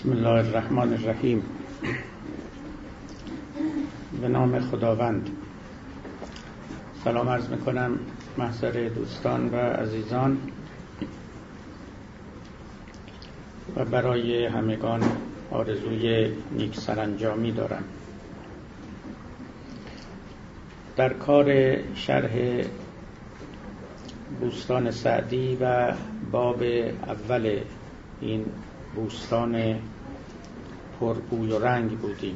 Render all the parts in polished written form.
بسم الله الرحمن الرحیم. به نام خداوند. سلام عرض میکنم محضر دوستان و عزیزان و برای همگان آرزوی نیک سرانجامی دارم. در کار شرح بوستان سعدی و باب اول این بوستان پربوی و رنگ بودیم.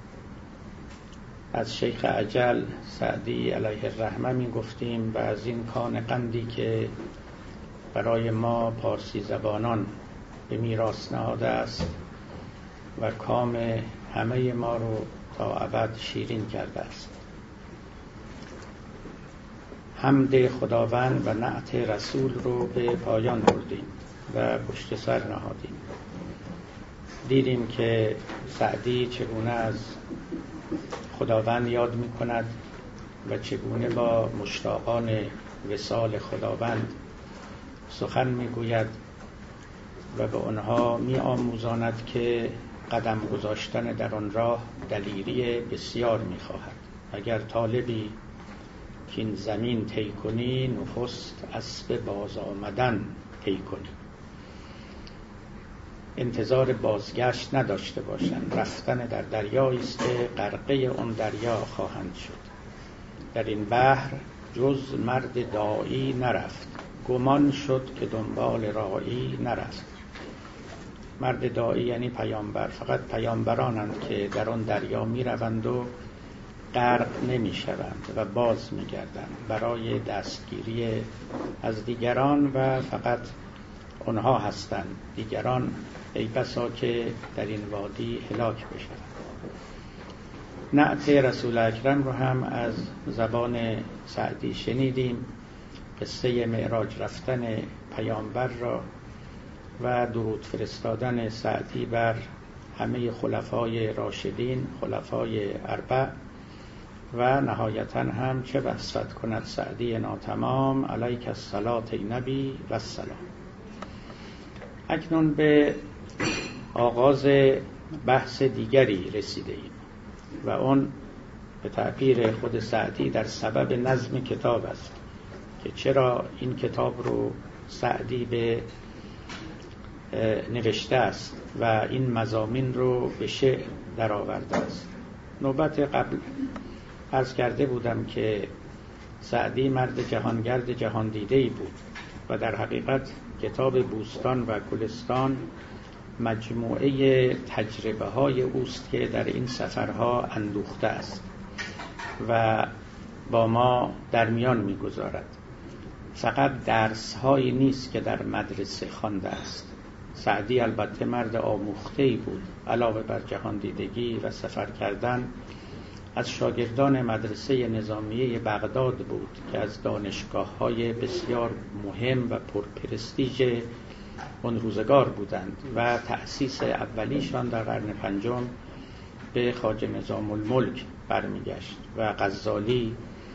از شیخ اجل سعدی علیه الرحمه می گفتیم و از این کان قندی که برای ما پارسی زبانان به میراث نهاده است و کام همه ما رو تا ابد شیرین کرده است. حمد خداوند و نعت رسول رو به پایان بردیم و پشت سر نهادیم. دیدیم که سعدی چگونه از خداوند یاد می کند و چگونه با مشتاقان وصال خداوند سخن می گوید و به آنها می آموزاند که قدم گذاشتن در آن راه دلیری بسیار می خواهد. اگر طالبی که این زمین طی کنی، نخست اسب باز آمدن طی کنی. انتظار بازگشت نداشته باشند. رفتن در دریایی است که غرقه اون دریا خواهند شد. در این بحر جز مرد داعی نرفت، گمان شد که دنبال راعی نرفت. مرد داعی یعنی پیامبر. فقط پیامبرانند که در آن دریا می روند و غرق نمی شوند و باز می گردند برای دستگیری از دیگران و فقط اونها هستند. دیگران ای بسا که در این وادی هلاک بشوند. نعت رسول اکرم رو هم از زبان سعدی شنیدیم. قصه معراج رفتن پیامبر را و درود فرستادن سعدی بر همه خلفای راشدین، خلفای اربع، و نهایتا هم چه وصفت کند سعدی ناتمام علیک الصلاة ای نبی و السلام. اکنون به آغاز بحث دیگری رسیده ایم و اون به تعبیر خود سعدی در سبب نظم کتاب است که چرا این کتاب رو سعدی به نوشته است و این مضامین رو به شعر در آورده است. نوبت قبل عرض کرده بودم که سعدی مرد جهانگرد جهان دیده‌ای بود و در حقیقت کتاب بوستان و گلستان مجموعه تجربه های اوست که در این سفرها اندوخته است و با ما در میان میگذارد. فقط درس هایی نیست که در مدرسه خوانده است. سعدی البته مرد آموخته‌ای بود. علاوه بر جهان دیدگی و سفر کردن، از شاگردان مدرسه نظامیه بغداد بود که از دانشگاه‌های بسیار مهم و پرپرستیژ اون روزگار بودند و تأسیس اولیشان در قرن پنجم به خواجه نظام الملک برمیگشت و غزالی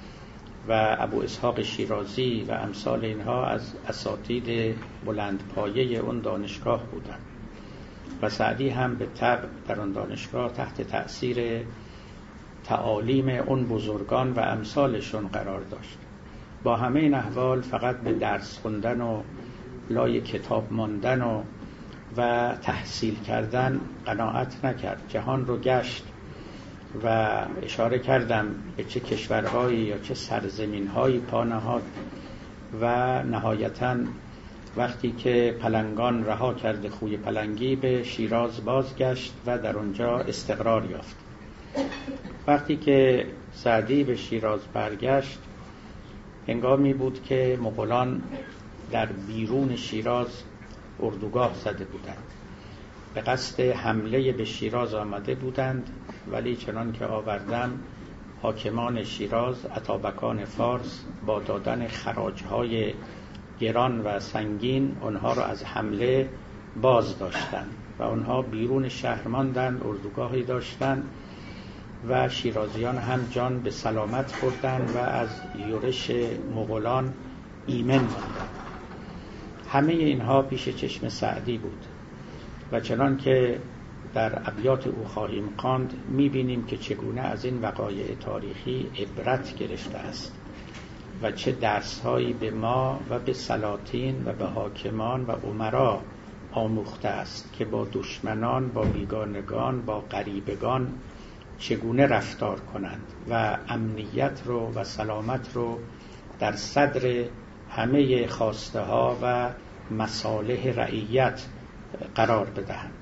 و ابو اسحاق شیرازی و امثال اینها از اساتید بلندپایه اون دانشگاه بودند و سعدی هم به طبع در اون دانشگاه تحت تأثیر تعالیم اون بزرگان و امثالشون قرار داشت. با همه این احوال فقط به درس خوندن و لای کتاب ماندن و تحصیل کردن قناعت نکرد. جهان رو گشت و اشاره کردم به چه کشورهایی یا چه سرزمینهایی پا نهاد و نهایتاً وقتی که پلنگان رها کرده خوی پلنگی به شیراز بازگشت و در اونجا استقرار یافت. وقتی که سعدی به شیراز برگشت، هنگامی بود که مغولان در بیرون شیراز اردوگاه زده بودند. به قصد حمله به شیراز آمده بودند، ولی چنان که آوردم حاکمان شیراز، اتابکان فارس، با دادن خراج‌های گران و سنگین آنها را از حمله باز داشتند و آنها بیرون شهر ماندند، اردوگاهی داشتند و شیرازیان هم جان به سلامت بردند و از یورش مغولان ایمن ماندند. همه اینها پیش چشم سعدی بود و چنان که در ابیات او خواهیم خواند می‌بینیم که چگونه از این وقایع تاریخی عبرت گرفته است و چه درس‌هایی به ما و به سلاطین و به حاکمان و امرا آموخته است که با دشمنان، با بیگانگان، با غریبگان چگونه رفتار کنند و امنیت رو و سلامت رو در صدر همه خواسته ها و مصالح رعیت قرار بدهند.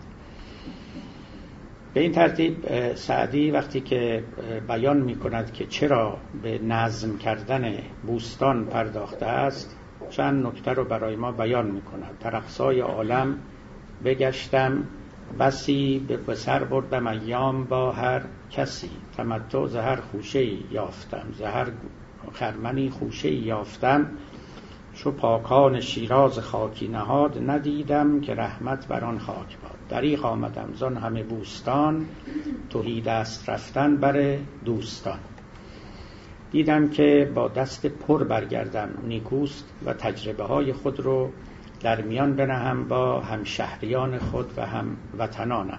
به این ترتیب سعدی وقتی که بیان می کند که چرا به نظم کردن بوستان پرداخته است، چند نکته رو برای ما بیان می کند. در اقصای عالم بگشتم بسی، به سر بردم ایام با هر کسی، تمتع زهر خوشه‌ای یافتم، زهر خرمنی خوشه‌ای یافتم، چو پاکان شیراز خاکی نهاد، ندیدم که رحمت بر آن خاک باد. دریغ آمدم زان همه بوستان، تهی دست رفتن بر دوستان. دیدم که با دست پر برگردم نیکوست و تجربه های خود رو در میان بنهم با همشهریان خود و هم وطنانم.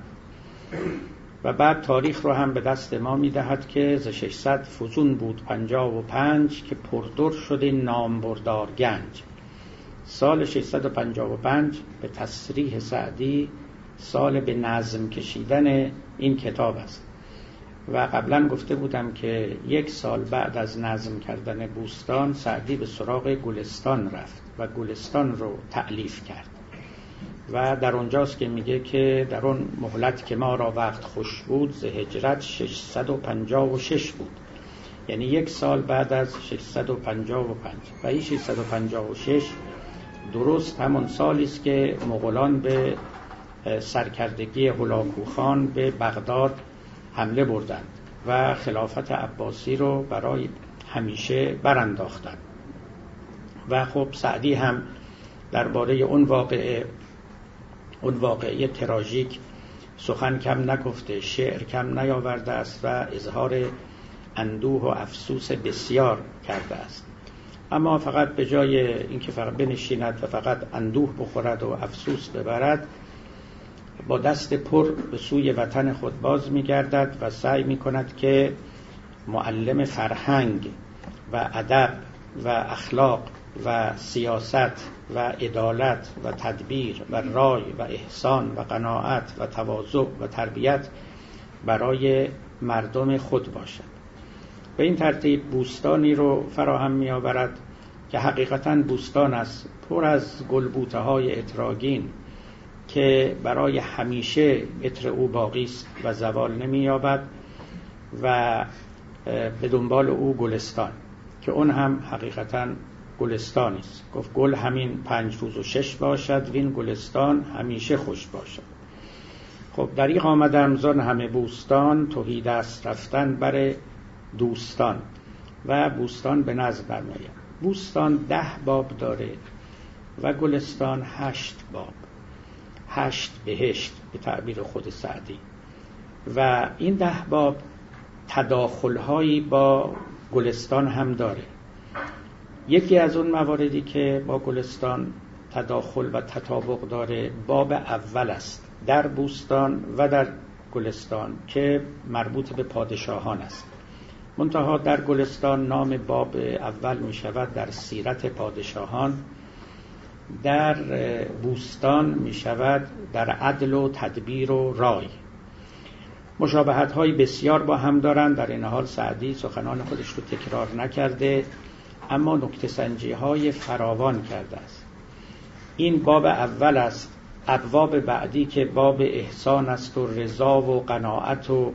و بعد تاریخ رو هم به دست ما میدهد که ز 600 فزون بود 55 که پردر شده نامبردار گنج. سال 655 به تصریح سعدی سال به نظم کشیدن این کتاب است و قبلا گفته بودم که 1 سال بعد از نظم کردن بوستان سعدی به سراغ گلستان رفت و گلستان رو تألیف کرد و در اونجاست که میگه که در اون مهلت که ما را وقت خوش بود ز هجرت 656 بود، یعنی 1 سال بعد از 655 و این 656 درست همون سالی است که مغولان به سرکردگی هولاکو خان به بغداد حمله بردند و خلافت عباسی رو برای همیشه برانداختند. و خب سعدی هم درباره اون واقعه تراژیک سخن کم نگفته، شعر کم نیاورده است و اظهار اندوه و افسوس بسیار کرده است. اما فقط به جای اینکه فقط بنشیند و فقط اندوه بخورد و افسوس ببرد، با دست پر به سوی وطن خود باز می‌گردد و سعی می‌کند که معلم فرهنگ و ادب و اخلاق و سیاست و عدالت و تدبیر و رای و احسان و قناعت و تواضع و تربیت برای مردم خود باشد. به این ترتیب بوستانی رو فراهم می‌آورد که حقیقتاً بوستان است پر از گلبوته‌های اتراگین که برای همیشه عطر او باقی است و زوال نمی‌یابد و به دنبال او گلستان که اون هم حقیقتاً گلستانی است. گفت گل همین 5 روز و 6 باشد وین گلستان همیشه خوش باشد. خب دریغ آمدم زان همه بوستان، تهی دست رفتن بر دوستان. و بوستان به نظم برمی‌آید. بوستان 10 باب داره و گلستان 8 باب، 8 بهشت به تعبیر خود سعدی. و این 10 باب تداخل‌هایی با گلستان هم داره. یکی از اون مواردی که با گلستان تداخل و تطابق داره باب اول است در بوستان و در گلستان که مربوط به پادشاهان است. منتها در گلستان نام باب اول می شود در سیرت پادشاهان، در بوستان می شود در عدل و تدبیر و رای. مشابهت های بسیار با هم دارند. در این حال سعدی سخنان خودش رو تکرار نکرده اما نکته سنجی های فراوان کرده است. این باب اول است. ابواب بعدی که باب احسان است و رضا و قناعت و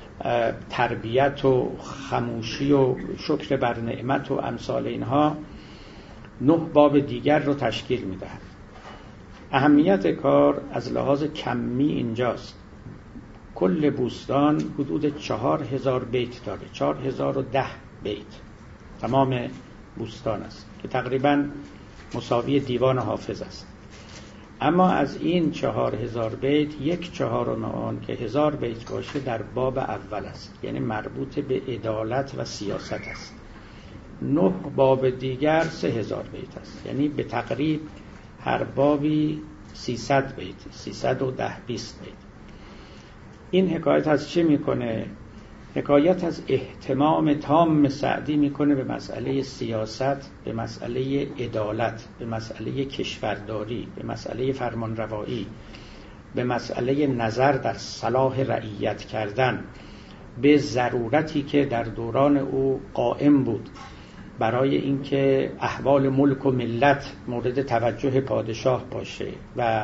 تربیت و خموشی و شکر بر نعمت و امثال اینها 9 باب دیگر رو تشکیل می‌دهد. اهمیت کار از لحاظ کمی اینجاست. کل بوستان حدود 4000 بیت داره، 4010 بیت تمام بوستان است که تقریباً مساوی دیوان حافظ است. اما از این 4000 بیت 1/4 آن که 1000 بیت باشه در باب اول است، یعنی مربوط به عدالت و سیاست است. 9 باب دیگر 3000 بیت است، یعنی به تقریب هر بابی 300 بیت، 310-20 بیت. این حکایت از چه میکنه؟ حکایت از اهتمام تام سعدی میکنه به مسئله سیاست، به مسئله عدالت، به مسئله کشورداری، به مسئله فرمانروایی، به مسئله نظر در صلاح رعیت کردن، به ضرورتی که در دوران او قائم بود برای اینکه احوال ملک و ملت مورد توجه پادشاه باشه و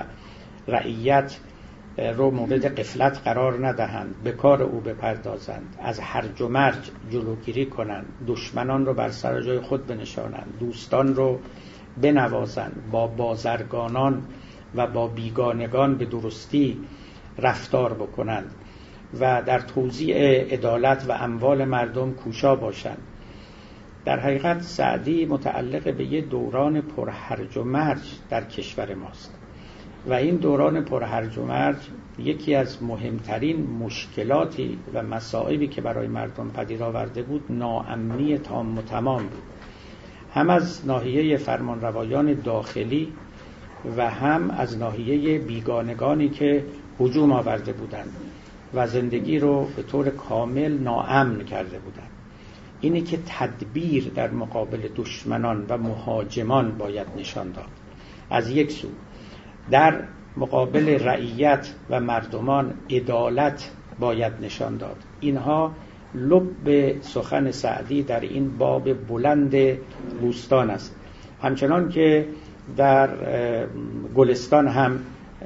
رعیت رو مورد غفلت قرار ندهند، به کار او بپردازند، از هرج و مرج جلوگیری کنند، دشمنان رو بر سر جای خود بنشانند، دوستان رو بنوازند، با بازرگانان و با بیگانگان به درستی رفتار بکنند و در توزیع عدالت و اموال مردم کوشا باشند. در حقیقت سعدی متعلق به یه دوران پرهرج و مرج در کشور ماست و این دوران پرهرج و مرج یکی از مهمترین مشکلاتی و مصائبی که برای مردم پدید آورده بود ناامنی تام و تمام بود، هم از ناحیه فرمانروایان داخلی و هم از ناحیه بیگانگانی که هجوم آورده بودند و زندگی رو به طور کامل ناامن کرده بودند. اینی که تدبیر در مقابل دشمنان و مهاجمان باید نشان داد از یک سو، در مقابل رعیت و مردمان عدالت باید نشان داد. اینها لب سخن سعدی در این باب بلند بوستان است، همچنان که در گلستان هم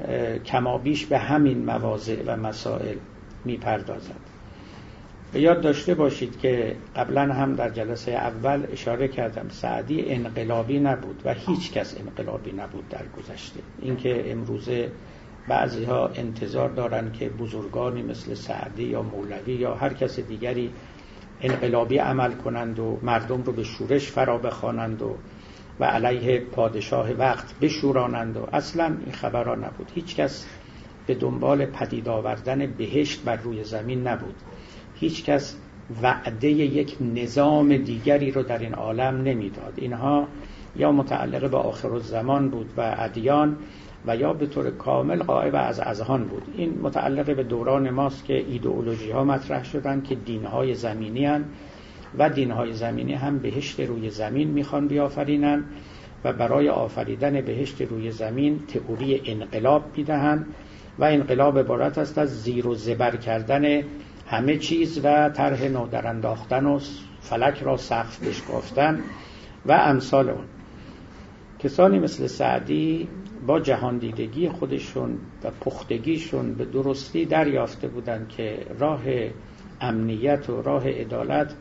کمابیش به همین مواضع و مسائل میپردازد. به یاد داشته باشید که قبلا هم در جلسه اول اشاره کردم سعدی انقلابی نبود و هیچ کس انقلابی نبود در گذشته. اینکه امروزه بعضی ها انتظار دارن که بزرگانی مثل سعدی یا مولوی یا هر کس دیگری انقلابی عمل کنند و مردم رو به شورش فرا بخوانند و علیه پادشاه وقت بشورانند و اصلا این خبرها نبود. هیچ کس به دنبال پدید آوردن بهشت بر روی زمین نبود. هیچ کس وعده یک نظام دیگری رو در این عالم نمیداد. اینها یا متعلق به آخرالزمان بود و ادیان و یا به طور کامل غایب از اذهان بود. این متعلق به دوران ماست که ایدئولوژی ها مطرح شدن که دینهای زمینی هن و دینهای زمینی هم بهشت روی زمین میخوان بیافرینن و برای آفریدن بهشت روی زمین تئوری انقلاب میدهن و انقلاب عبارت است از زیر و زبر کردن همه چیز و طرح نو در انداختن و فلک را سقف بشکافتن و امثال اون. کسانی مثل سعدی با جهاندیدگی خودشون و پختگیشون به درستی دریافته بودند که راه امنیت و راه عدالت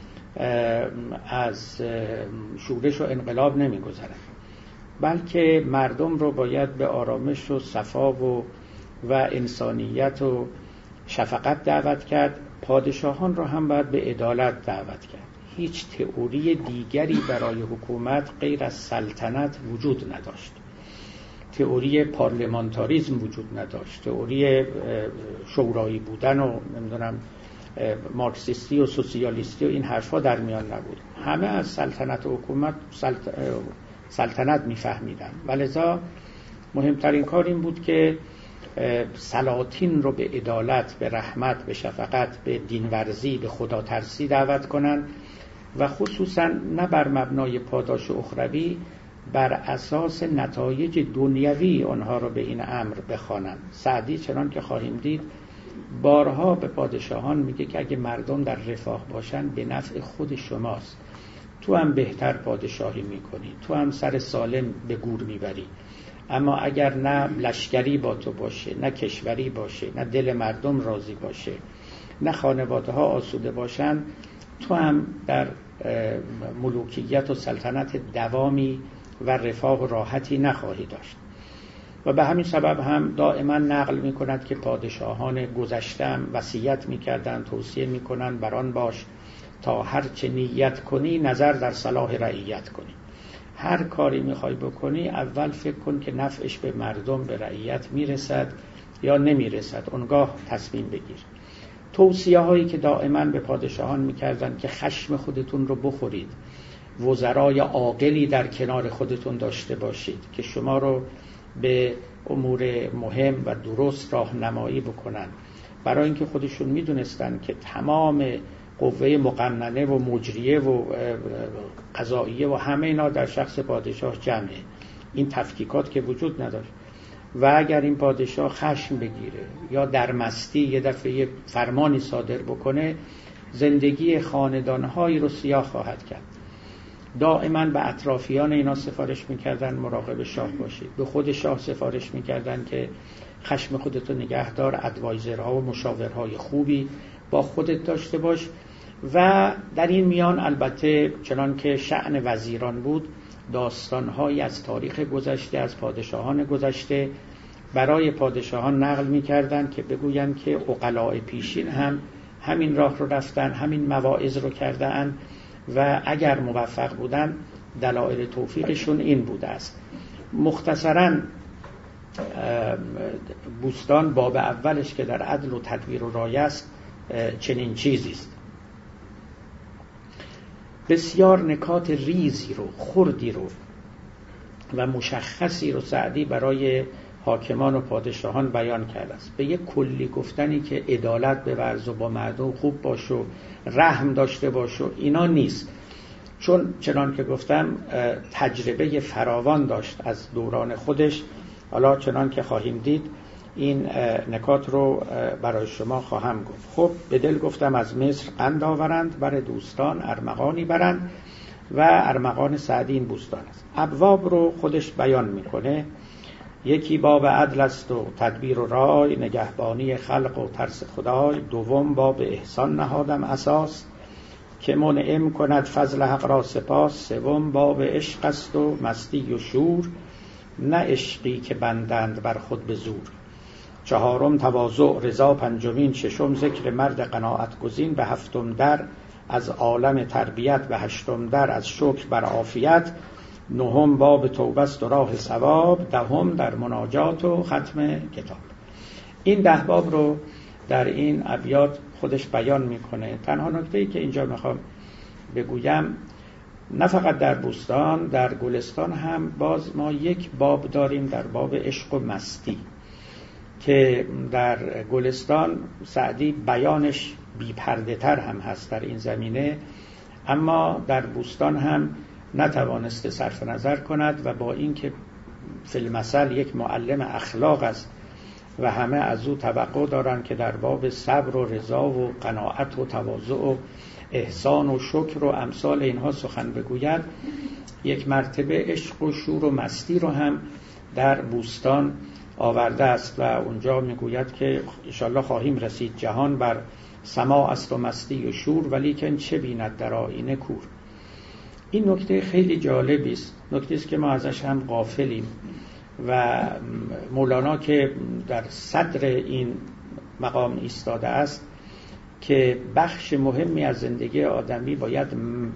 از شورش و انقلاب نمی‌گذرد، بلکه مردم رو باید به آرامش و صفا و انسانیت و شفقت دعوت کرد. پادشاهان رو هم باید به عدالت دعوت کرد. هیچ تئوری دیگری برای حکومت غیر از سلطنت وجود نداشت. تئوری پارلمانتاریزم وجود نداشت. تئوری شورایی بودن و نمیدونم مارکسیستی و سوسیالیستی و این حرفا در میان نبود. همه از سلطنت و حکومت سلطنت میفهمیدن و لذا مهمترین کار این بود که سلاطین رو به عدالت، به رحمت، به شفقت، به دینورزی، به خداترسی دعوت کنن و خصوصا نه بر مبنای پاداش اخروی، بر اساس نتایج دنیوی آنها رو به این امر بخوانند. سعدی چنان که خواهیم دید بارها به پادشاهان میگه که اگه مردم در رفاه باشن به نفع خود شماست، تو هم بهتر پادشاهی میکنی، تو هم سر سالم به گور میبری. اما اگر نه لشکری با تو باشه، نه کشوری باشه، نه دل مردم راضی باشه، نه خانواده ها آسوده باشن، تو هم در ملوکیت و سلطنت دوامی و رفاه و راحتی نخواهی داشت. و به همین سبب هم دائما نقل میکند که پادشاهان گذشته وصیت میکردند، توصیه میکنند بران باش تا هر چه نیت کنی نظر در صلاح رعیت کنی. هر کاری میخوای بکنی اول فکر کن که نفعش به مردم، به رعیت میرسد یا نمیرسد، اونگاه تصمیم بگیر. توصیه هایی که دائما به پادشاهان میکردن که خشم خودتون رو بخورید، وزرای عاقلی در کنار خودتون داشته باشید که شما رو به امور مهم و درست راهنمایی بکنن برای اینکه خودشون میدونستن که تمام قوه مقننه و مجریه و قضاییه و همه اینا در شخص پادشاه جمعه، این تفکیکات که وجود نداشت. و اگر این پادشاه خشم بگیره یا در مستی یه دفعه یه فرمانی صادر بکنه، زندگی خاندان‌هایی رو سیاه خواهد کرد. دائما به اطرافیان اینا سفارش میکردن مراقب شاه باشید، به خود شاه سفارش میکردن که خشم خودتو نگه دار، ادوایزرها و مشاورهای خوبی با خودت داشته باش. و در این میان البته چنان که شأن وزیران بود، داستانهایی از تاریخ گذشته، از پادشاهان گذشته برای پادشاهان نقل میکردن که بگوین که عقلاء پیشین هم همین راه رو رفتن، همین مواعظ رو کردن و اگر موفق بودن دلایل توفیقشون این بوده است. مختصراً بوستان باب اولش که در عدل و تدبیر و رایه است چنین چیزی است. بسیار نکات ریزی رو، خردی رو و مشخصی رو سعدی برای حاکمان و پادشاهان بیان کرده است. به یک کلی گفتنی که عدالت بورز و با مردم خوب باش و رحم داشته باش و اینا نیست، چون چنان که گفتم تجربه فراوان داشت از دوران خودش. حالا چنان که خواهیم دید این نکات رو برای شما خواهم گفت. خب به دل گفتم از مصر قند آورند، بر دوستان ارمغانی برند و ارمغان سعدی این بوستان است. ابواب رو خودش بیان میکنه. یکی باب عدل است و تدبیر و رای، نگهبانی خلق و ترس خدای. دوم باب احسان نهادم اساس، که منعم کند فضل حق را سپاس. سوم باب عشق است و مستی و شور، نه عشقی که بندند بر خود به زور. چهارم تواضع رضا. پنجمین ششم ذکر مرد قناعت گزین. به هفتم در از عالم تربیت. به هشتم در از شکر بر عافیت. نهم باب توبه است و راه ثواب. دهم در مناجات و ختم کتاب. این 10 باب رو در این ابیات خودش بیان میکنه. تنها نکته‌ای که اینجا میخوام بگویم، نه فقط در بوستان، در گلستان هم باز ما یک باب داریم در باب عشق و مستی که در گلستان سعدی بیانش بی‌پرده تر هم هست در این زمینه، اما در بوستان هم نتوانسته صرف نظر کند و با اینکه فی المثل یک معلم اخلاق است و همه از او توقع دارند که در باب صبر و رضا و قناعت و تواضع و احسان و شکر و امثال اینها سخن بگوید، یک مرتبه عشق و شور و مستی رو هم در بوستان آورده است و اونجا میگوید که انشالله خواهیم رسید جهان بر سماع است و مستی و شور، ولیکن چه بیند در آینه کور. این نکته خیلی جالبی است، نکته است که ما ازش هم غافلیم و مولانا که در صدر این مقام ایستاده است که بخش مهمی از زندگی آدمی باید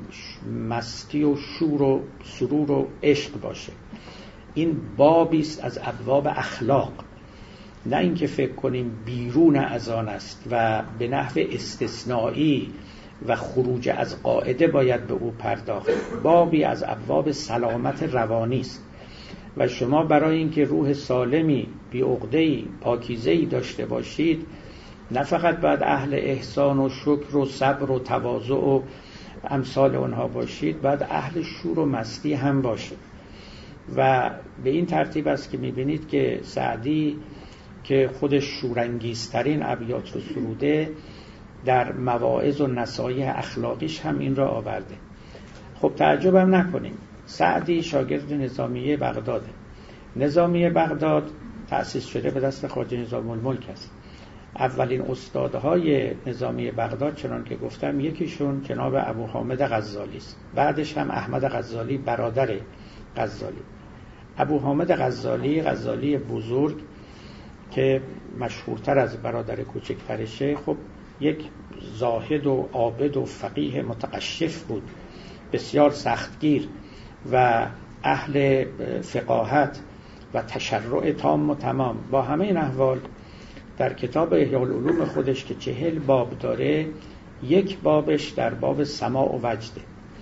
مستی و شور و سرور و عشق باشه. این بابی است از ابواب اخلاق، نه اینکه فکر کنیم بیرون از آن است و به نحو استثنایی و خروج از قاعده باید به او پرداخت. بابی از ابواب سلامت روانی است و شما برای اینکه روح سالمی، بی عقده‌ای، پاکیزه‌ای داشته باشید، نه فقط باید اهل احسان و شکر و صبر و تواضع و امثال اونها باشید، باید اهل شور و مستی هم باشید. و به این ترتیب است که میبینید که سعدی که خودش شورانگیزترین ابیات رو سروده، در مواعظ و نصایح اخلاقیش هم این را آورده. خب تعجبم نکنیم، سعدی شاگرد نظامیه بغداده. نظامیه بغداد تأسیس شده به دست خواجه نظام الملک است. اولین استادهای نظامیه بغداد چنان که گفتم یکیشون جناب ابو حامد غزالی است، بعدش هم احمد غزالی برادر غزالی. ابو حامد غزالی بزرگ که مشهورتر از برادر کوچکترشه، خب یک زاهد و عابد و فقیه متقشف بود، بسیار سختگیر و اهل فقاهت و تشرع تام و تمام. با همه این احوال در کتاب احیاء العلوم خودش که 40 باب داره، یک بابش در باب سماع و وجده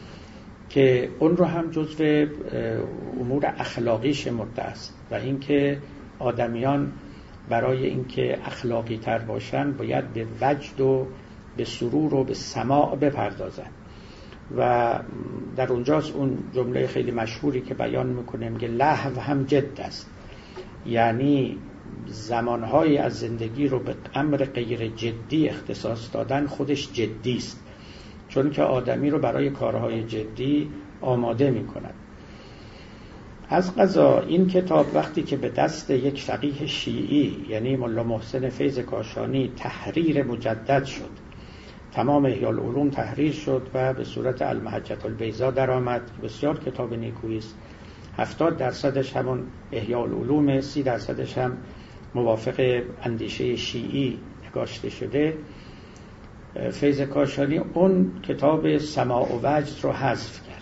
که اون رو هم جزو امور اخلاقی شمرده است و اینکه آدمیان برای اینکه اخلاقی تر باشن باید به وجد و به سرور و به سماع بپردازن. و در اونجاست اون جمله خیلی مشهوری که بیان میکنه، میگه لهو هم جد است، یعنی زمانهایی از زندگی رو به امر غیر جدی اختصاص دادن خودش جدی است، چون که آدمی رو برای کارهای جدی آماده میکند. از قضا این کتاب وقتی که به دست یک فقیه شیعی یعنی ملا محسن فیض کاشانی تحریر مجدد شد، تمام احیاء العلوم تحریر شد و به صورت المحجة البیضاء در آمد، بسیار کتاب نیکویی است. 70% همون احیاء العلوم، 30% هم موافق اندیشه شیعی نگاشته شده. فیض کاشانی اون کتاب سماع و وجد رو حذف کرد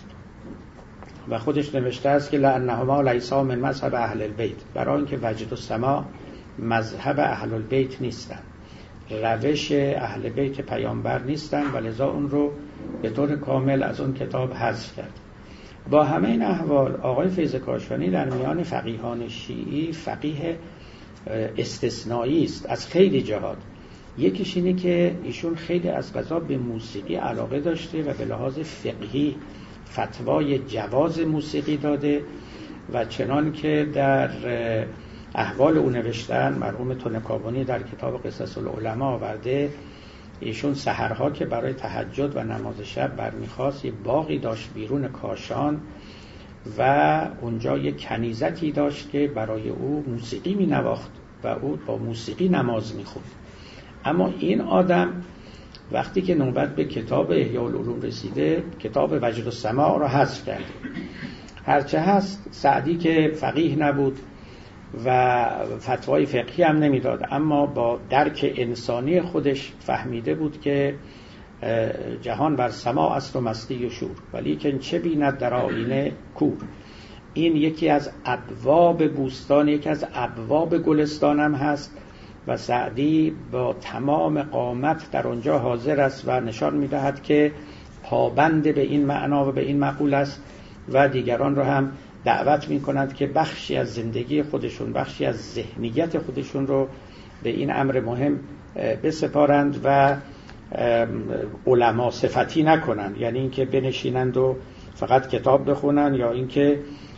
و خودش نوشته است که لأنهما لیسا من مذهب اهل البیت، برای اینکه وجد و سماع مذهب اهل البیت نیستن، روش اهل بیت پیامبر نیستن و لذا اون رو به طور کامل از اون کتاب حذف کرد. با همه این احوال آقای فیض کاشانی در میان فقیهان شیعی فقیه استثنایی است از خیلی جهات. یکیش اینه که ایشون خیلی از قضا به موسیقی علاقه داشته و به لحاظ فقهی فتوای جواز موسیقی داده و چنان که در احوال او نوشتن مرحوم تنکابانی در کتاب قصص العلماء آورده، ایشون سحرها که برای تهجد و نماز شب برمیخواست یه باغی داشت بیرون کاشان و اونجا یه کنیزتی داشت که برای او موسیقی می نواخت و او با موسیقی نماز می خوند. اما این آدم وقتی که نوبت به کتاب احیاء العلوم رسیده کتاب وجد السماع را حذف کرده. هرچه هست سعدی که فقیه نبود و فتوای فقهی هم نمیداد، اما با درک انسانی خودش فهمیده بود که جهان بر سماع است و مستی و شور، ولی که چه بیند در آینه کور. این یکی از ابواب بوستان، یکی از ابواب گلستان هم هست و سعدی با تمام قامت در اونجا حاضر است و نشان میدهد که پابند به این معنا و به این مقول است و دیگران را هم دعوت میکنند که بخشی از زندگی خودشون، بخشی از ذهنیت خودشون رو به این امر مهم بسپارند و علما صفتی نکنند، یعنی اینکه بنشینند و فقط کتاب بخونند یا اینکه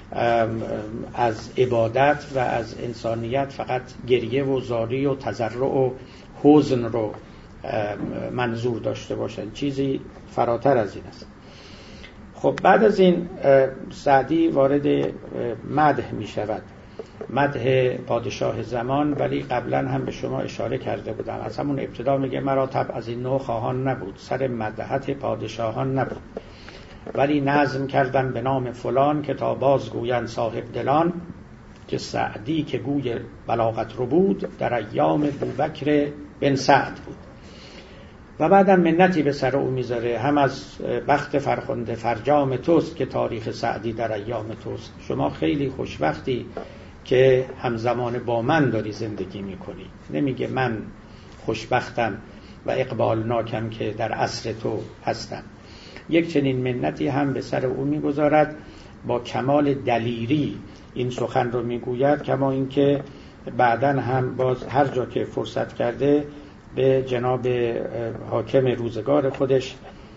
از عبادت و از انسانیت فقط گریه و زاری و تضرع و حزن رو منظور داشته باشند. چیزی فراتر از این است. خب بعد از این سعدی وارد مدح می شود، مدح پادشاه زمان، ولی قبلا هم به شما اشاره کرده بودم از همون ابتدا میگه مرا طبع از این نوع خواهان نبود، سر مدحت پادشاهان نبود، ولی نظم کردن به نام فلان که تا باز گویند صاحب دلان، که سعدی که گوی بلاغت رو بود در ایام بوبکر بن سعد بود. و بعدم منتی به سر او میذاره، هم از بخت فرخنده فرجام توست که تاریخ سعدی در ایام توست. شما خیلی خوشبختی که همزمان با من داری زندگی میکنی. نمیگه من خوشبختم و اقبال ناکم که در عصر تو هستم. یک چنین منتی هم به سر او میگذارد، با کمال دلیری این سخن رو میگوید، کما اینکه بعداً هم باز هر جا که فرصت کرده به جناب حاکم روزگار خودش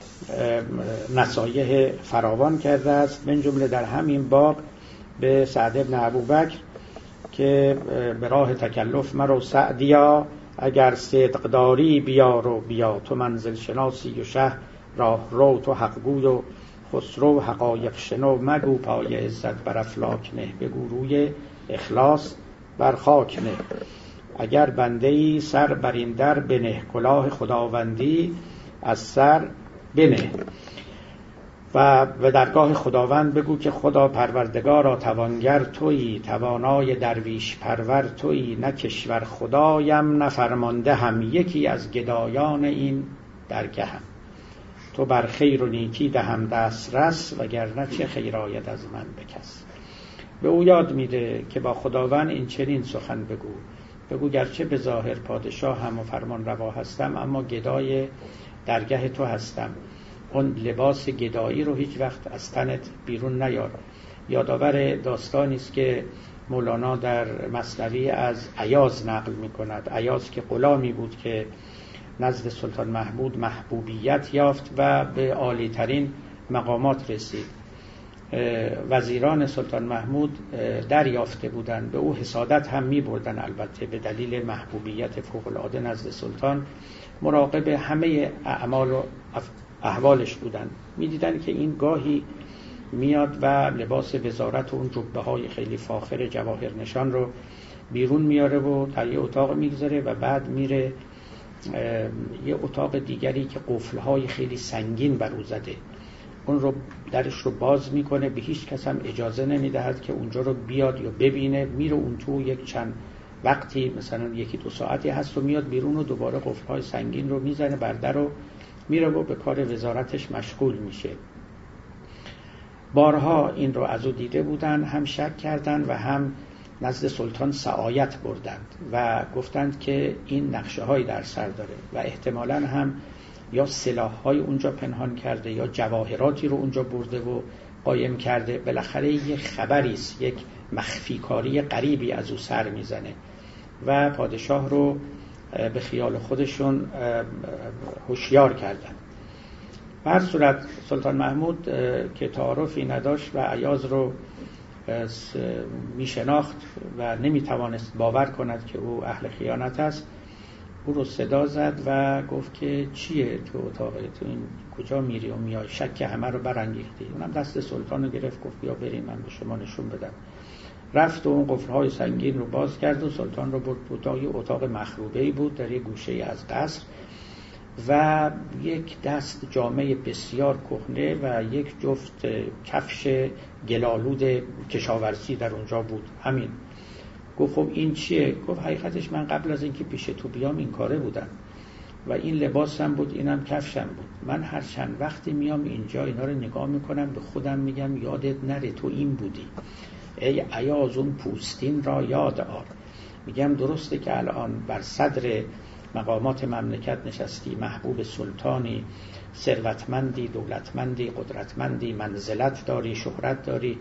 نصایح فراوان کرده است، من جمله در همین باب به سعد بن ابوبکر که به راه تکلف مرو سعدیا، اگر صدق داری بیا رو بیا، تو منزل شناسی و شه راه رو، تو حق گوی و خسرو حقایق شنو، مگو پای عزت بر افلاک نه، بگو روی اخلاص بر خاک نه. اگر بنده‌ای سر بر این در بنه، کلاه خداوندی از سر بنه و به درگاه خداوند بگو که خدا پروردگارا توانگر تویی، توانای درویش پرور تویی، نه کشور خدایم نه فرمانده هم، یکی از گدایان این درگه هم. تو بر خیر و نیکی دهم دست رس، وگرنه چه خیر آید از من بکس. به او یاد میده که با خداوند این چنین سخن بگو گرچه به ظاهر پادشاه هم و فرمان روا هستم، اما گدای درگه تو هستم. اون لباس گدایی رو هیچ وقت از تنت بیرون نیار. یادآور داستانی است که مولانا در مثنوی از ایاز نقل می کند. ایاز که غلامی بود که نزد سلطان محمود محبوبیت یافت و به عالی ترین مقامات رسید. وزیران سلطان محمود دریافته بودند، به او حسادت هم می بردن، البته به دلیل محبوبیت فوق العاده نزد سلطان مراقب همه اعمال و احوالش بودند. می دیدن که این گاهی میاد و لباس وزارت و اون جبه های خیلی فاخر جواهر نشان رو بیرون میاره و در یه اتاق میگذاره و بعد میره یه اتاق دیگری که قفل‌های خیلی سنگین بر او زده، اون رو درش رو باز میکنه، به هیچ کس هم اجازه نمیدهد که اونجا رو بیاد یا ببینه. میره اون تو یک چند وقتی مثلا 1-2 ساعتی هست و میاد بیرون و دوباره قفل‌های سنگین رو میزنه بر در و میره و به کار وزارتش مشغول میشه. بارها این رو از او دیده بودن، هم شک کردند و هم نزد سلطان سعایت بردند و گفتند که این نقشه هایی در سر داره و احتمالاً هم یا سلاح های اونجا پنهان کرده یا جواهراتی رو اونجا برده و قایم کرده. بالاخره یک خبری است، یک مخفی کاری غریبی از او سر میزنه و پادشاه رو به خیال خودشون هوشیار کردند. به هر صورت سلطان محمود که تعارفی نداشت و ایاز رو میشناخت و نمیتوانست باور کند که او اهل خیانت است، او رو صدا زد و گفت که چیه تو اتاقت، تو این کجا میری و میای؟ شک همه رو برانگیختی. اونم دست سلطان رو گرفت، گفت بیا بریم من به شما نشون بدم. رفت و اون قفل‌های سنگین رو باز کرد و سلطان رو برد تو اتاق مخروبه‌ای بود در یک گوشه از قصر و یک دست جامه بسیار کهنه و یک جفت کفش گلالود کشاورزی در اونجا بود. همین. گفت خب این چیه؟ گفت حقیقتش من قبل از اینکه پیش تو بیام این کاره بودم و این لباسم بود، اینم کفشم بود. من هر چند وقتی میام اینجا اینا رو نگاه میکنم، به خودم میگم یادت نره تو این بودی. ای ایاز اون پوستین را یاد آر. میگم درسته که الان بر صدر مقامات مملکت نشستی، محبوب سلطانی، ثروتمندی، دولتمندی، قدرتمندی، منزلت داری، شهرت داری،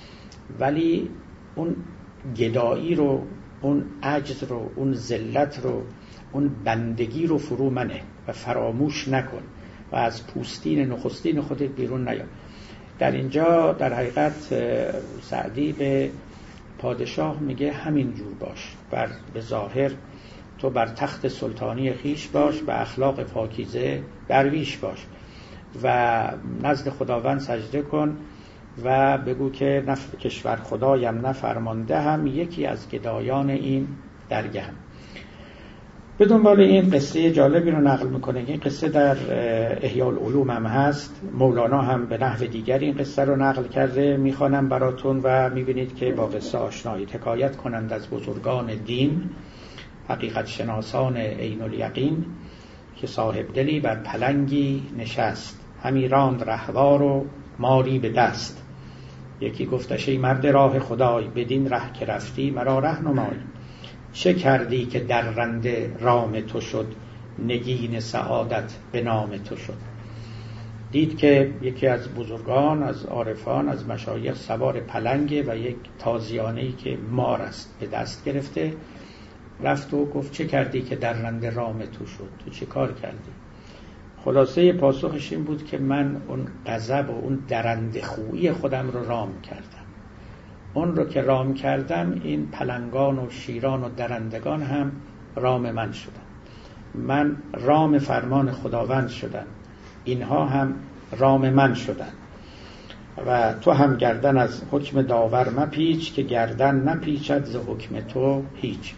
ولی اون گدایی رو، اون عجز رو، اون ذلت رو، اون بندگی رو فرو منه و فراموش نکن و از پوستین نخستین خودت بیرون نیا. در اینجا در حقیقت سعدی به پادشاه میگه همین جور باش، به ظاهر تو بر تخت سلطانی خیش باش، به اخلاق پاکیزه درویش باش و نزد خداوند سجده کن و بگو که کشور خدایم نفرمانده هم یکی از گدایان این درگه هم. به دنبال این قصه جالبی رو نقل میکنه. این قصه در احیاء العلوم هم هست، مولانا هم به نحو دیگر این قصه رو نقل کرده، میخوانم براتون و میبینید که با قصه آشنایید. حکایت کنند از بزرگان دین، حقیقت شناسان عین الیقین، که صاحب دلی بر پلنگی نشست، همی راند رهوار و ماری به دست. یکی گفتش ای مرد راه خدای، بدین ره که رفتی مرا ره نمای. چه کردی که در رنده رام تو شد، نگین سعادت به نام تو شد. دید که یکی از بزرگان، از عارفان، از مشایخ سوار پلنگه و یک تازیانه‌ای که مار است به دست گرفته. رفت و گفت چه کردی که در رنده رام تو شد؟ تو چه کار کردی؟ خلاصه پاسخش این بود که من اون غضب و اون درنده خویی خودم رو رام کردم. اون رو که رام کردم، این پلنگان و شیران و درندگان هم رام من شدن. من رام فرمان خداوند شدم، اینها هم رام من شدن. و تو هم گردن از حکم داور مپیچ، که گردن نپیچد ز حکم تو هیچ.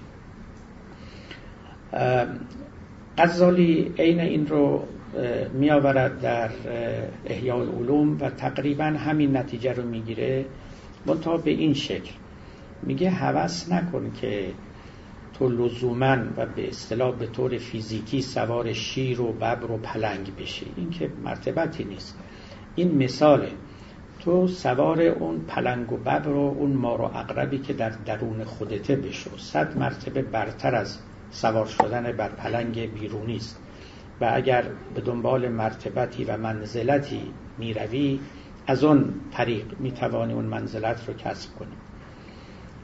غزالی عین این رو می آورد در احیاء العلوم و تقریبا همین نتیجه رو میگیره، منتها به این شکل. میگه هوس نکن که تو لزوماً و به اصطلاح به طور فیزیکی سوار شیر و ببر و پلنگ بشی، این که مرتبتی نیست. این مثاله، تو سوار اون پلنگ و ببر و اون مار و عقربی که در درون خودته بشو. 100 مرتبه برتر از سوار شدن بر پلنگ بیرونی است و اگر به دنبال مرتبتی و منزلتی می روی، از اون طریق می توانی اون منزلت رو کسب کنی.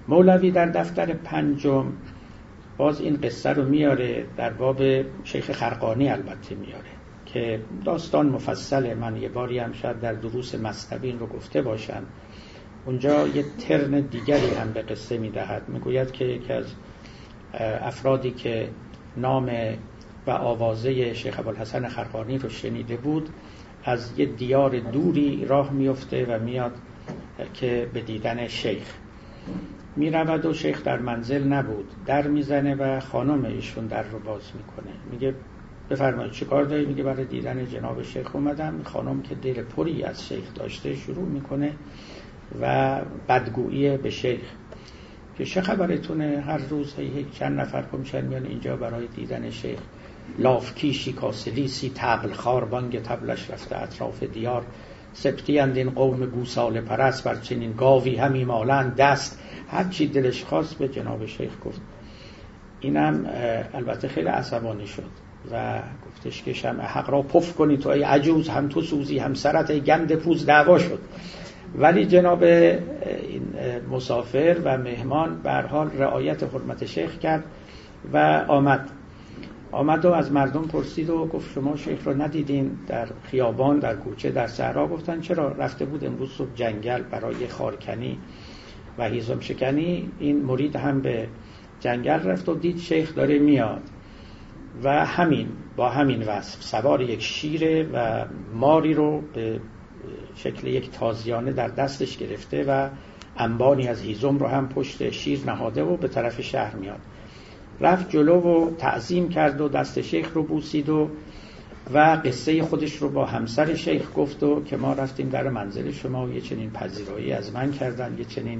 مولوی در دفتر 5 باز این قصه رو میاره، در باب شیخ خرقانی البته میاره که داستان مفصله. من یه باری هم شاید در دروس مثنوی رو گفته باشم. اونجا یه ترن دیگری هم به قصه میدهد. میگوید که یکی از افرادی که نام و آوازه شیخ ابوالحسن خرقانی رو شنیده بود از یه دیار دوری راه میفته و میاد که به دیدن شیخ میرود و شیخ در منزل نبود. در میزنه و خانم ایشون در رو باز میکنه. میگه بفرمایید چه کار داری؟ میگه برای دیدن جناب شیخ اومدم. خانم که دل پری از شیخ داشته شروع میکنه و بدگویی به شیخ که چه خبرتونه؟ هر روز چند نفر میشن میان اینجا برای دیدن شیخ. لافکیشی کاسلیسی طبل خار بانگ طبلش رفته اطراف دیار. سبتی اند این قوم گوساله پرست بر چنین گاوی همی مالند دست. هر چی دلش خواست به جناب شیخ گفت. اینم البته خیلی عصبانی شد و گفتش که شمع حق را پف کنی تو ای عجوز، هم تو سوزی هم سرت ای گند پوز. دعوا شد. ولی جناب این مسافر و مهمان به هر حال رعایت حرمت شیخ کرد و آمد و از مردم پرسید و گفت شما شیخ رو ندیدین در خیابان، در کوچه، در صحرا؟ گفتن چرا؟ رفته بود امروز صبح جنگل برای خارکنی و هیزم شکنی. این مرید هم به جنگل رفت و دید شیخ داره میاد و با همین وصف سوار یک شیره و ماری رو به شکل یک تازیانه در دستش گرفته و انبانی از هیزم رو هم پشت شیر نهاده و به طرف شهر میاد. رفت جلو و تعظیم کرد و دست شیخ رو بوسید و قصه خودش رو با همسر شیخ گفت و که ما رفتیم در منزل شما و یه چنین پذیرایی از من کردن، یه چنین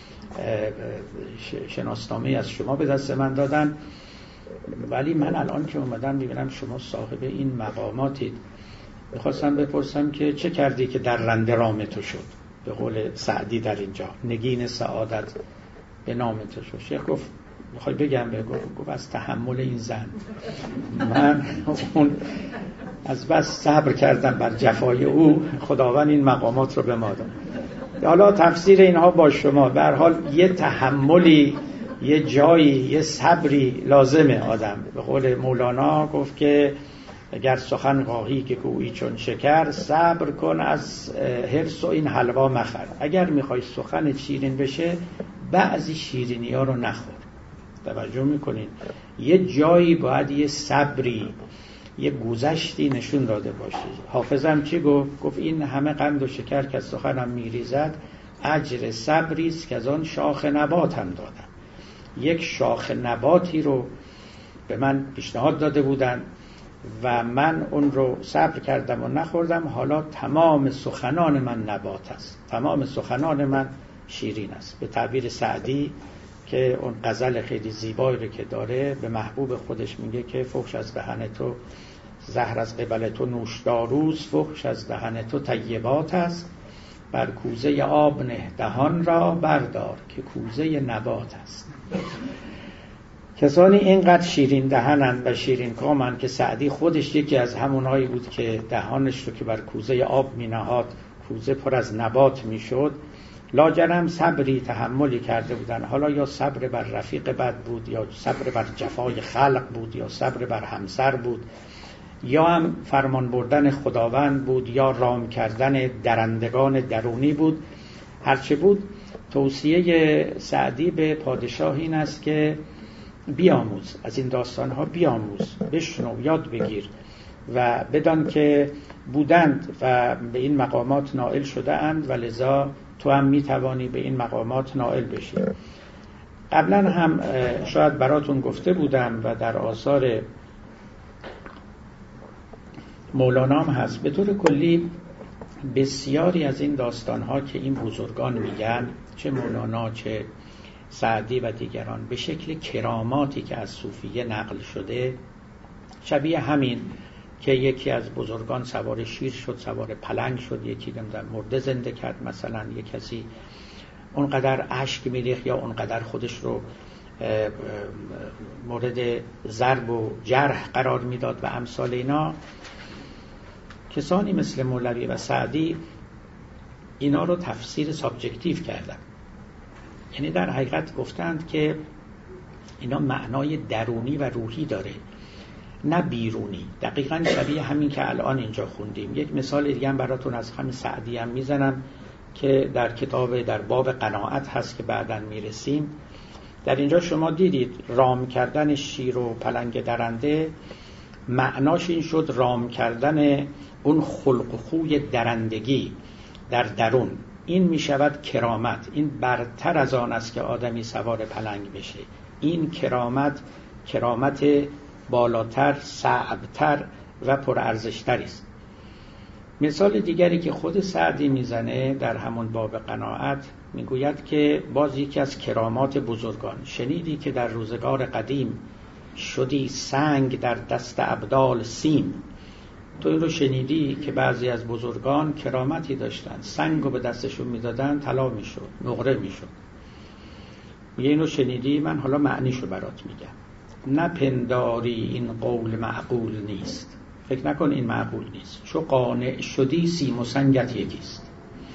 شناسنامه از شما به دست من دادن. ولی من الان که اومدم میبینم شما صاحب این مقاماتید. میخواستم بپرسم که چه کردی که در رنده رام تو شد؟ به قول سعدی در اینجا نگین سعادت به نام تو شد. شیخ گفت میخوای بگم؟ گفت از تحمل این زن. من اون از بس صبر کردم بر جفای او، خداوند این مقامات رو به ما داد. حالا تفسیر اینها با شما. به هر حال یه تحملی، یه جایی، یه صبری لازمه آدم. به قول مولانا گفت که اگر سخن خواهی که گویی چون شکر، صبر کن از حرص و این حلوا مخر. اگر میخوای سخن شیرین بشه بعضی شیرینی ها رو نخور. توجه میکنین؟ یه جایی باید یه صبری، یه گذشتی نشون داده باشه. حافظم چی گفت؟ گفت این همه قند و شکر که از سخنم میریزد، اجر صبری است که از آن شاخ نباتم دادم. یک شاخ نباتی رو به من پیشنهاد داده بودن و من اون رو صبر کردم و نخوردم. حالا تمام سخنان من نبات است، تمام سخنان من شیرین است. به تعبیر سعدی که اون غزل خیلی زیبایی رو که داره به محبوب خودش میگه که فحش از دهن تو زهر از قبل تو نوشداروست، فحش از دهن تو طیبات است. بر کوزه آب نه دهان را بردار که کوزه نبات است. کسانی اینقدر شیرین دهنن و شیرین کامن که سعدی خودش یکی از همونایی بود که دهانش رو که بر کوزه آب می نهاد کوزه پر از نبات می شد. لاجرم صبری تحملی کرده بودن. حالا یا صبر بر رفیق بد بود، یا صبر بر جفای خلق بود، یا صبر بر همسر بود، یا هم فرمان بردن خداوند بود، یا رام کردن درندگان درونی بود. هرچه بود توصیه سعدی به پادشاه این است که بیاموز از این داستانها، بیاموز، بشنو، یاد بگیر و بدان که بودند و به این مقامات نائل شده اند و لذا تو هم میتوانی به این مقامات نائل بشی. قبلا هم شاید براتون گفته بودم و در آثار مولانا هم هست. به طور کلی بسیاری از این داستانها که این بزرگان میگن، چه مولانا چه سعدی و دیگران، به شکل کراماتی که از صوفیه نقل شده، شبیه همین که یکی از بزرگان سوار شیر شد، سوار پلنگ شد، یکی در مرده زنده کرد، مثلا یک کسی اونقدر اشک میریخت یا اونقدر خودش رو مورد ضرب و جرح قرار میداد و امثال اینا. کسانی مثل مولوی و سعدی اینا رو تفسیر سابجکتیو کردن. یعنی در حقیقت گفتند که اینا معنای درونی و روحی داره نه بیرونی. دقیقاً شبیه همین که الان اینجا خوندیم. یک مثال دیگه هم براتون از همین سعدی هم میزنم که در کتاب در باب قناعت هست که بعداً میرسیم. در اینجا شما دیدید رام کردن شیر و پلنگ درنده معناش این شد رام کردن اون خلق و خوی درندگی در درون. این میشود کرامت. این برتر از آن است که آدمی سوار پلنگ بشه. این کرامت بالاتر، صعبتر و پرارزشتری است. مثال دیگری که خود سعدی میزنه در همون باب قناعت میگوید که باز یکی از کرامات بزرگان، شنیدی که در روزگار قدیم شدی سنگ در دست ابدال سیم. تو این رو شنیدی که بعضی از بزرگان کرامتی داشتن، سنگ رو به دستشون میدادن طلا میشد، نقره میشد. میگه این رو شنیدی؟ من حالا معنیشو برات میگم. نپنداری این قول معقول نیست. فکر نکن این معقول نیست. چو قانع شدی سیم و سنگت یکیست.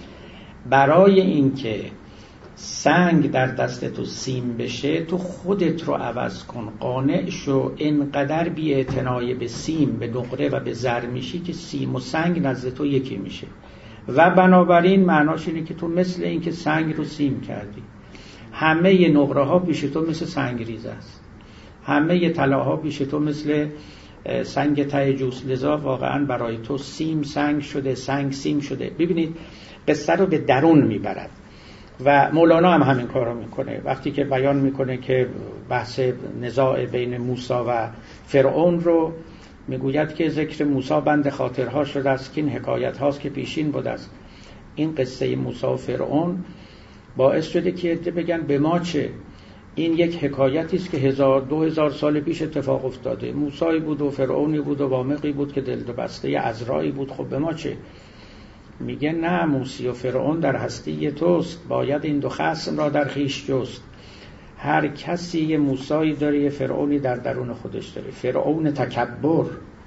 برای این که سنگ در دست تو سیم بشه تو خودت رو عوض کن، قانع شو، اینقدر بی اعتنای به سیم، به نقره و به زر میشی که سیم و سنگ نزد تو یکی میشه. و بنابراین معناش اینه که تو مثل این که سنگ رو سیم کردی. همه نقره ها پیش تو مثل سنگ ریز است، همه طلاها پیش تو مثل سنگ ته جوس. لذا واقعا برای تو سیم سنگ شده، سنگ سیم شده. ببینید قصه رو به درون میبرد و مولانا هم همین کار رو میکنه وقتی که بیان میکنه که بحث نزاع بین موسی و فرعون رو میگوید که ذکر موسی بند خاطرها شده است که این حکایت هاست که پیشین بود است. این قصه موسی و فرعون باعث شده که بگن به ما چه، این یک حکایتی است که 2000 سال پیش اتفاق افتاده. موسی بود و فرعونی بود و وامقی بود که دل بسته عذرایی بود، خب به ما چه؟ میگه نه، موسی و فرعون در هستی توست، باید این دو خصم را در خویش جست. هر کسی یه موسی داره، یه فرعونی در درون خودش داره. فرعون تکبر،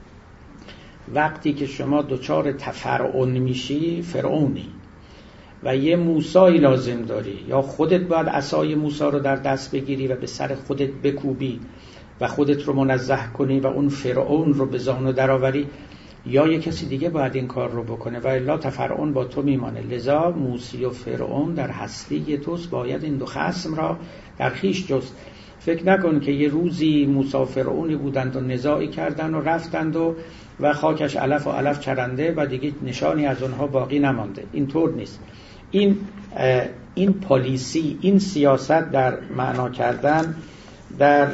وقتی که شما دچار تفرعون میشی فرعونی و یه موسی لازم داری. یا خودت باید عصای موسی رو در دست بگیری و به سر خودت بکوبی و خودت رو منزه کنی و اون فرعون رو به زانو درآوری، یا یه کسی دیگه باید این کار رو بکنه و الا تفرعون با تو میمانه. لذا موسی و فرعون در هستی توست، باید این دو خصم را در خویش جست. فکر نکن که یه روزی موسی و فرعونی بودند و نزاعی کردند و رفتند و خاکش علف و علف چرنده و دیگه نشانی از اونها باقی نمانده. اینطور نیست. این پالیسی، این سیاست در معنا کردن در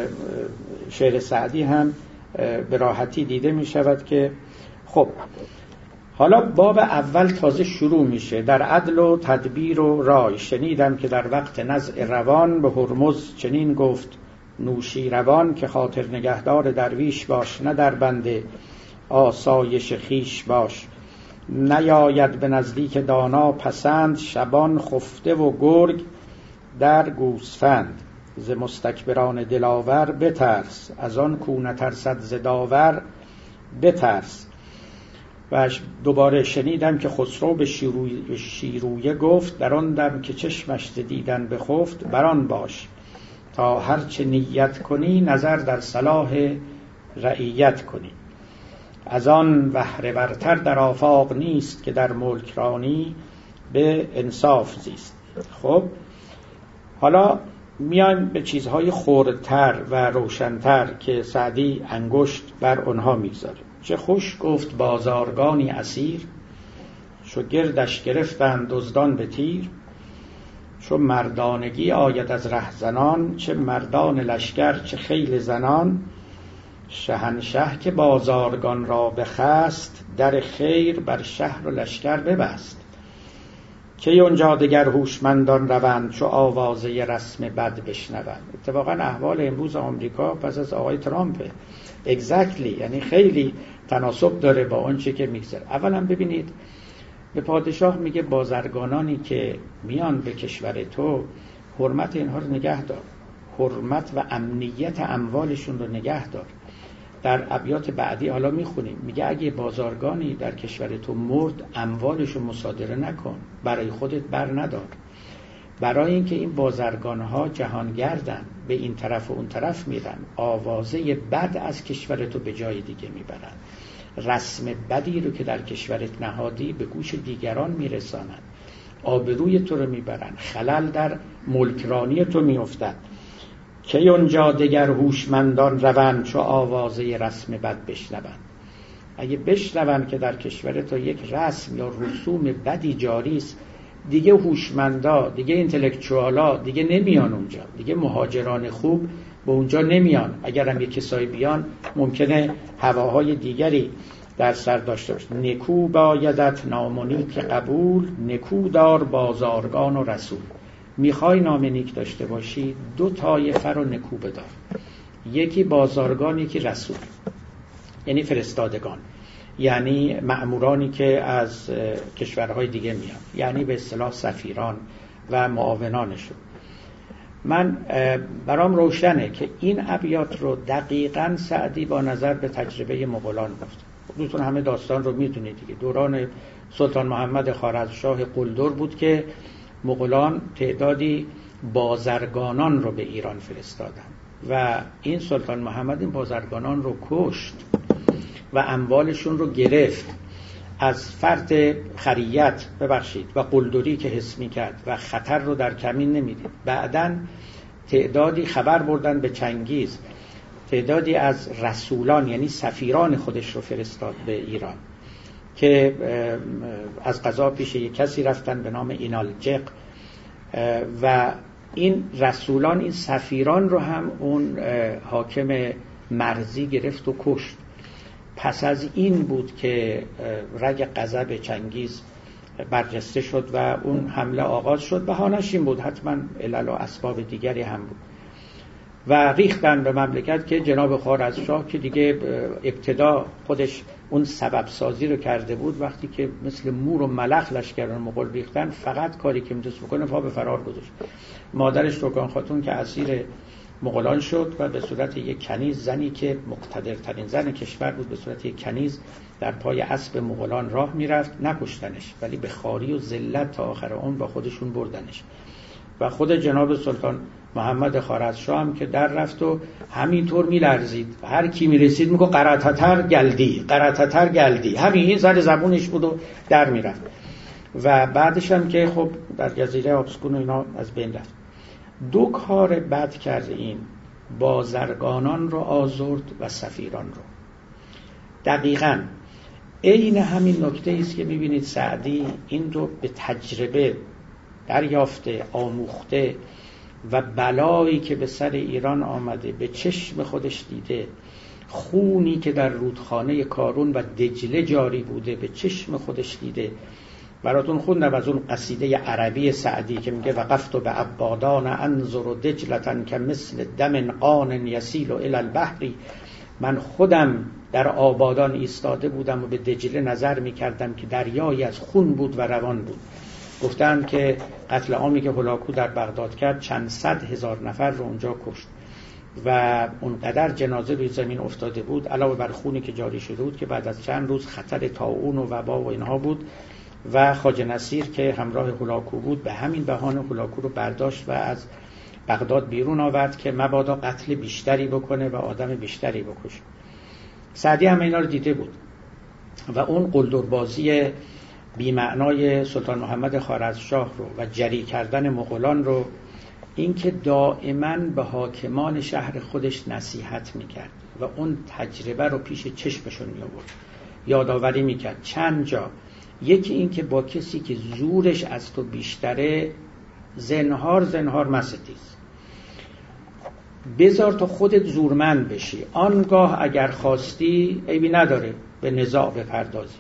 شعر سعدی هم به راحتی دیده می شود که خب حالا باب اول تازه شروع میشه. در عدل و تدبیر و رای شنیدم که در وقت نزع روان به هرمز چنین گفت نوشی روان که خاطر نگهدار درویش باش، نه در بند آسایش خیش باش. نیاید به نزدیک دانا پسند، شبان خفته و گرگ در گوسفند. ز مستکبران دلاور بترس، از آن کو نترسد ز داور بترس. و دوباره شنیدم که خسرو به شیرویه گفت در آن دم که چشمش دیدن بخفت. بران باش تا هرچه نیت کنی، نظر در صلاح رعیت کنی. از آن بهره ورتر در آفاق نیست، که در ملک رانی به انصاف زیست. خب حالا میایم به چیزهای خردتر و روشنتر که سعدی انگشت بر اونها میگذاره. چه خوش گفت بازارگانی اسیر، چو گردش گرفتند دزدان به تیر. چو مردانگی آید از رهزنان، چه مردان لشکر چه خیل زنان. شهنشه که بازارگان را بخست، در خیر بر شهر و لشکر ببست. که اونجا دگر هوشمندان روند، چو آوازه رسم بد بشنوند. اتفاقا احوال امروز آمریکا پس از آقای ترامپ exactly، یعنی خیلی تناسب داره با اون چی که میگذره. اولا ببینید به پادشاه میگه بازرگانانی که میان به کشور تو حرمت اینها رو نگه دار، حرمت و امنیت اموالشون رو نگه دار. در ابیات بعدی حالا میخونیم میگه اگه بازارگانی در کشور تو مرد، اموالشو مصادره نکن، برای خودت بر ندار. برای اینکه این بازرگان‌ها جهانگردن، به این طرف و اون طرف میرن، آوازه بد از کشور تو به جای دیگه میبرن، رسم بدی رو که در کشورت نهادی به گوش دیگران میرسانن، آبروی تو رو میبرن، خلل در ملکرانی تو میافتد. که اونجا دگر هوشمندان روند چو آوازه رسم بد بشنوند. اگه بشنوند که در کشور تو یک رسم یا رسوم بدی جاری است، دیگه هوشمندا، دیگه اینتלקچوالا دیگه نمیان اونجا، دیگه مهاجران خوب به اونجا نمیان. اگر هم یک کسایی بیان ممکنه هواهای دیگری در سر داشته باشه. نکو بایدت نام و نیک قبول، نکو دار بازارگان و رسول. میخوای نام نیک داشته باشی، دو طایفه رو نکو بدار، یکی بازارگان، یکی رسول، یعنی فرستادگان، یعنی مأمورانی که از کشورهای دیگه میان، یعنی به اصطلاح سفیران و معاونانشون. من برام روشنه که این ابیات رو دقیقاً سعدی با نظر به تجربه مغولان گفت. دوستان همه داستان رو میدونید دیگه، دوران سلطان محمد خوارزمشاه قلدر بود که مغولان تعدادی بازرگانان رو به ایران فرستادن و این سلطان محمد این بازرگانان رو کشت و اموالشون رو گرفت. از فرط خریت و قلدری که حس می‌کرد و خطر رو در کمین نمی‌دید، بعداً تعدادی خبر بردن به چنگیز، تعدادی از رسولان یعنی سفیران خودش رو فرستاد به ایران که از قضا پیش یک کسی رفتن به نام اینالجق و این رسولان، این سفیران رو هم اون حاکم مرزی گرفت و کشت. پس از این بود که رگ غضب چنگیز برجسته شد و اون حمله آغاز شد. بهانه‌اش این بود، حتما علل و اسباب دیگری هم بود و ریختن به مملکت که جناب خوارزمشاه که دیگه ابتدا خودش اون سبب سازی رو کرده بود، وقتی که مثل مور و ملخ لشکران مغول ریختن، فقط کاری که میتونست بکنه پا به فرار گذاشت. مادرش ترکان خاتون که اسیر مغولان شد و به صورت یک کنیز، زنی که مقتدرترین زن کشور بود، به صورت یک کنیز در پای اسب مغولان راه میرفت. نکشتنش ولی به خواری و ذلت تا آخر عمر با خودشون بردنش. و خود جناب سلطان محمد خوارزمشاه هم که در رفت و همینطور میلرزید، هر کی میرسید میگه قراتتر گلدی، همین این سر زبونش بود و در میرفت. و بعدش هم که خب در جزیره آبسکون و اینا از بین رفت. دو کار بد کرد این، بازرگانان رو آزرد و سفیران رو. دقیقاً عین همین نکته است که میبینید سعدی این رو به تجربه دریافته، آموخته و بلایی که به سر ایران آمده به چشم خودش دیده، خونی که در رودخانه کارون و دجله جاری بوده به چشم خودش دیده. براتون خوندم از اون قصیده عربی سعدی که میگه وقفت به عبادان انظر دجلة که مثل دم قان یسیل الی البحر. من خودم در آبادان ایستاده بودم و به دجله نظر میکردم که دریایی از خون بود و روان بود. گفتن که قتل عامی که هولاکو در بغداد کرد چند صد هزار نفر رو اونجا کشت و اونقدر جنازه روی زمین افتاده بود، علاوه بر خونی که جاری شده بود، که بعد از چند روز خطر طاعون و وبا و اینها بود. و خواجه نصیر که همراه هولاکو بود به همین بهانه هولاکو رو برداشت و از بغداد بیرون آورد که مبادا قتل بیشتری بکنه و آدم بیشتری بکشه. سعدی هم اینا رو دیده بود و اون قلدربازی بی‌معنای سلطان محمد خوارزمشاه رو و جری کردن مغولان رو، این که دائما به حاکمان شهر خودش نصیحت میکرد و اون تجربه رو پیش چشمشون میآورد، یادآوری میکرد چند جا. یکی این که با کسی که زورش از تو بیشتره زنهار مستیز، بذار تو خودت زورمند بشی، آنگاه اگر خواستی عیبی نداره به نزاع بپردازی.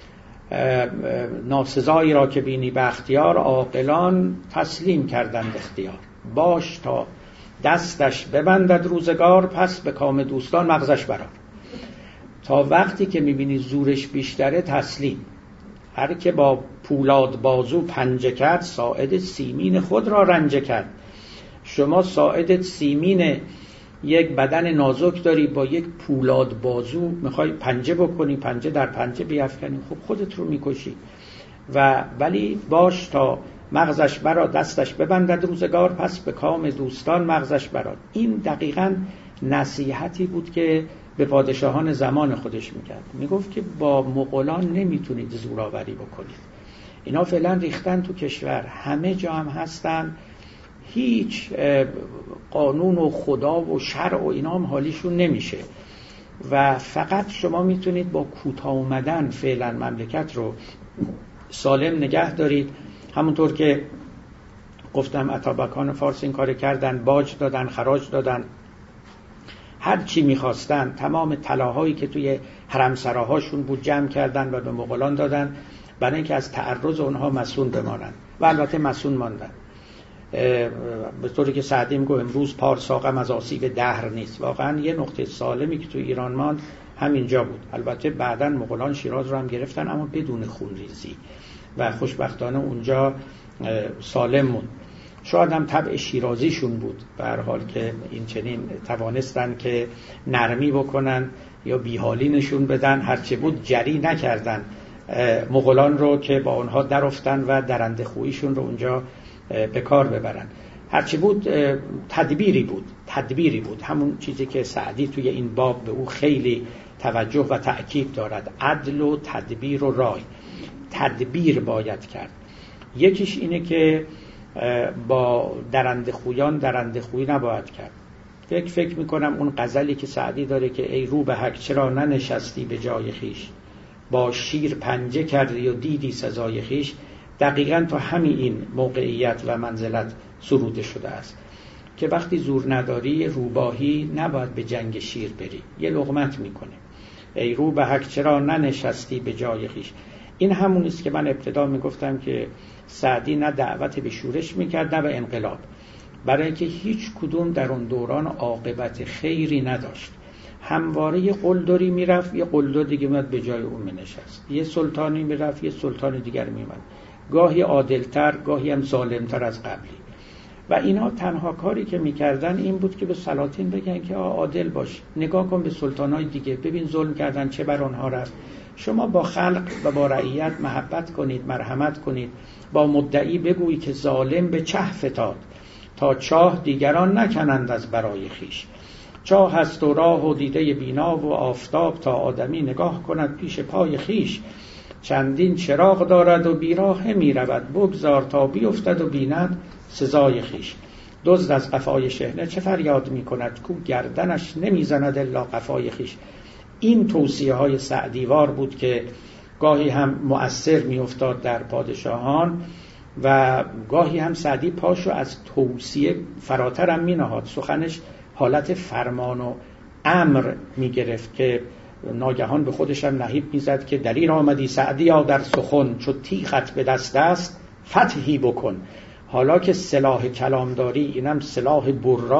ناسزایی را که بینی به اختیار، عاقلان تسلیم کردند اختیار. باش تا دستش ببندد روزگار، پس به کام دوستان مغزش برار. تا وقتی که میبینی زورش بیشتره تسلیم. هر که با پولاد بازو پنجه کرد، ساعد سیمین خود را رنجه کرد. شما ساعدت سیمین یک بدن نازک داری، با یک پولاد بازو میخوای پنجه بکنی، پنجه در پنجه بیفکنی، خب خودت رو میکشی. ولی باش تا مغزش برآ دستش ببندد روزگار، پس به کام دوستان مغزش برآ. این دقیقاً نصیحتی بود که به پادشاهان زمان خودش میکرد. میگفت که با مغولان نمیتونید زوراوری بکنید، اینا فعلا ریختن تو کشور، همه جا هم هستن، هیچ قانون و خدا و شرع و اینا هم حالیشون نمیشه و فقط شما میتونید با کوتاه اومدن فعلا مملکت رو سالم نگه دارید. همونطور که گفتم اتابکان فارس این کار کردن، باج دادن، خراج دادن، هر چی میخواستن، تمام طلاهایی که توی حرمسراهاشون بود جمع کردن و به مغولان دادن برای اینکه از تعرض اونها مسئول بمانند و البته مسئول ماندن. به طوری که سعدی میگه امروز پارساقم از آسیب دهر نیست. واقعا یه نقطه سالمی که توی ایران ماند همینجا بود. البته بعداً مغولان شیراز رو هم گرفتن اما بدون خونریزی و خوشبختانه اونجا سالم موند. شاید هم طبع شیرازیشون بود به هر حال که این چنین توانستن که نرمی بکنن یا بیحالی نشون بدن، هرچه بود جری نکردن مغولان رو که با اونها در افتن و درنده خویشون رو اونجا به کار ببرن. هرچی بود تدبیری بود، همون چیزی که سعدی توی این باب به او خیلی توجه و تأکید دارد، عدل و تدبیر و رای. تدبیر باید کرد. یکیش اینه که با درنده خویی نباید کرد. فکر میکنم اون غزلی که سعدی داره که ای رو به حق چرا ننشستی به جای خیش، با شیر پنجه کردی و دیدی سزای خیش، دقیقاً تو همین این موقعیت و منزلت سروده شده است که وقتی زور نداری روباهی نباید به جنگ شیر بری، یه لقمت میکنه. ای رو به حق چرا ننشستی به جای خیش. این همون است که من ابتدا میگفتم که سعدی نه دعوت به شورش میکرد نه به انقلاب، برای اینکه هیچ کدوم در اون دوران عاقبت خیری نداشت. همواره یه قلدری میرفت، یه قلدر دیگه میاد به جای اون مینشست، یه سلطانی میرفت، یه سلطان دیگر میاد، گاهی عادلتر گاهی هم ظالمتر از قبلی. و اینا تنها کاری که میکردن این بود که به سلاطین بگن که عادل باش، نگاه کن به سلطانای دیگه، ببین ظلم کردن چه بر آنها رفت، شما با خلق و با رعیت محبت کنید، مرحمت کنید، با مدعی بگویی که ظالم به چه فتاد، تا چاه دیگران نکنند از برای خیش. چاه هست و راه و دیده بینا و آفتاب، تا آدمی نگاه کند پیش پای خیش. چندین چراغ دارد و بیراه می رود، بگذار تا بیفتد و بیند سزای خیش. دزد از قفای شحنه چه فریاد می کند، کو گردنش نمی زند الا قفای خیش. این توصیه های سعدیوار بود که گاهی هم مؤثر می افتاد در پادشاهان و گاهی هم سعدی پاشو از توصیه فراتر هم می نهاد. سخنش حالت فرمان و امر می گرفت که ناگهان به خودش هم نهیب می زد که دلیر آمدی سعدیا در سخن، چو تیغت به دست است فتحی بکن. حالا که سلاح کلام داری، اینم سلاح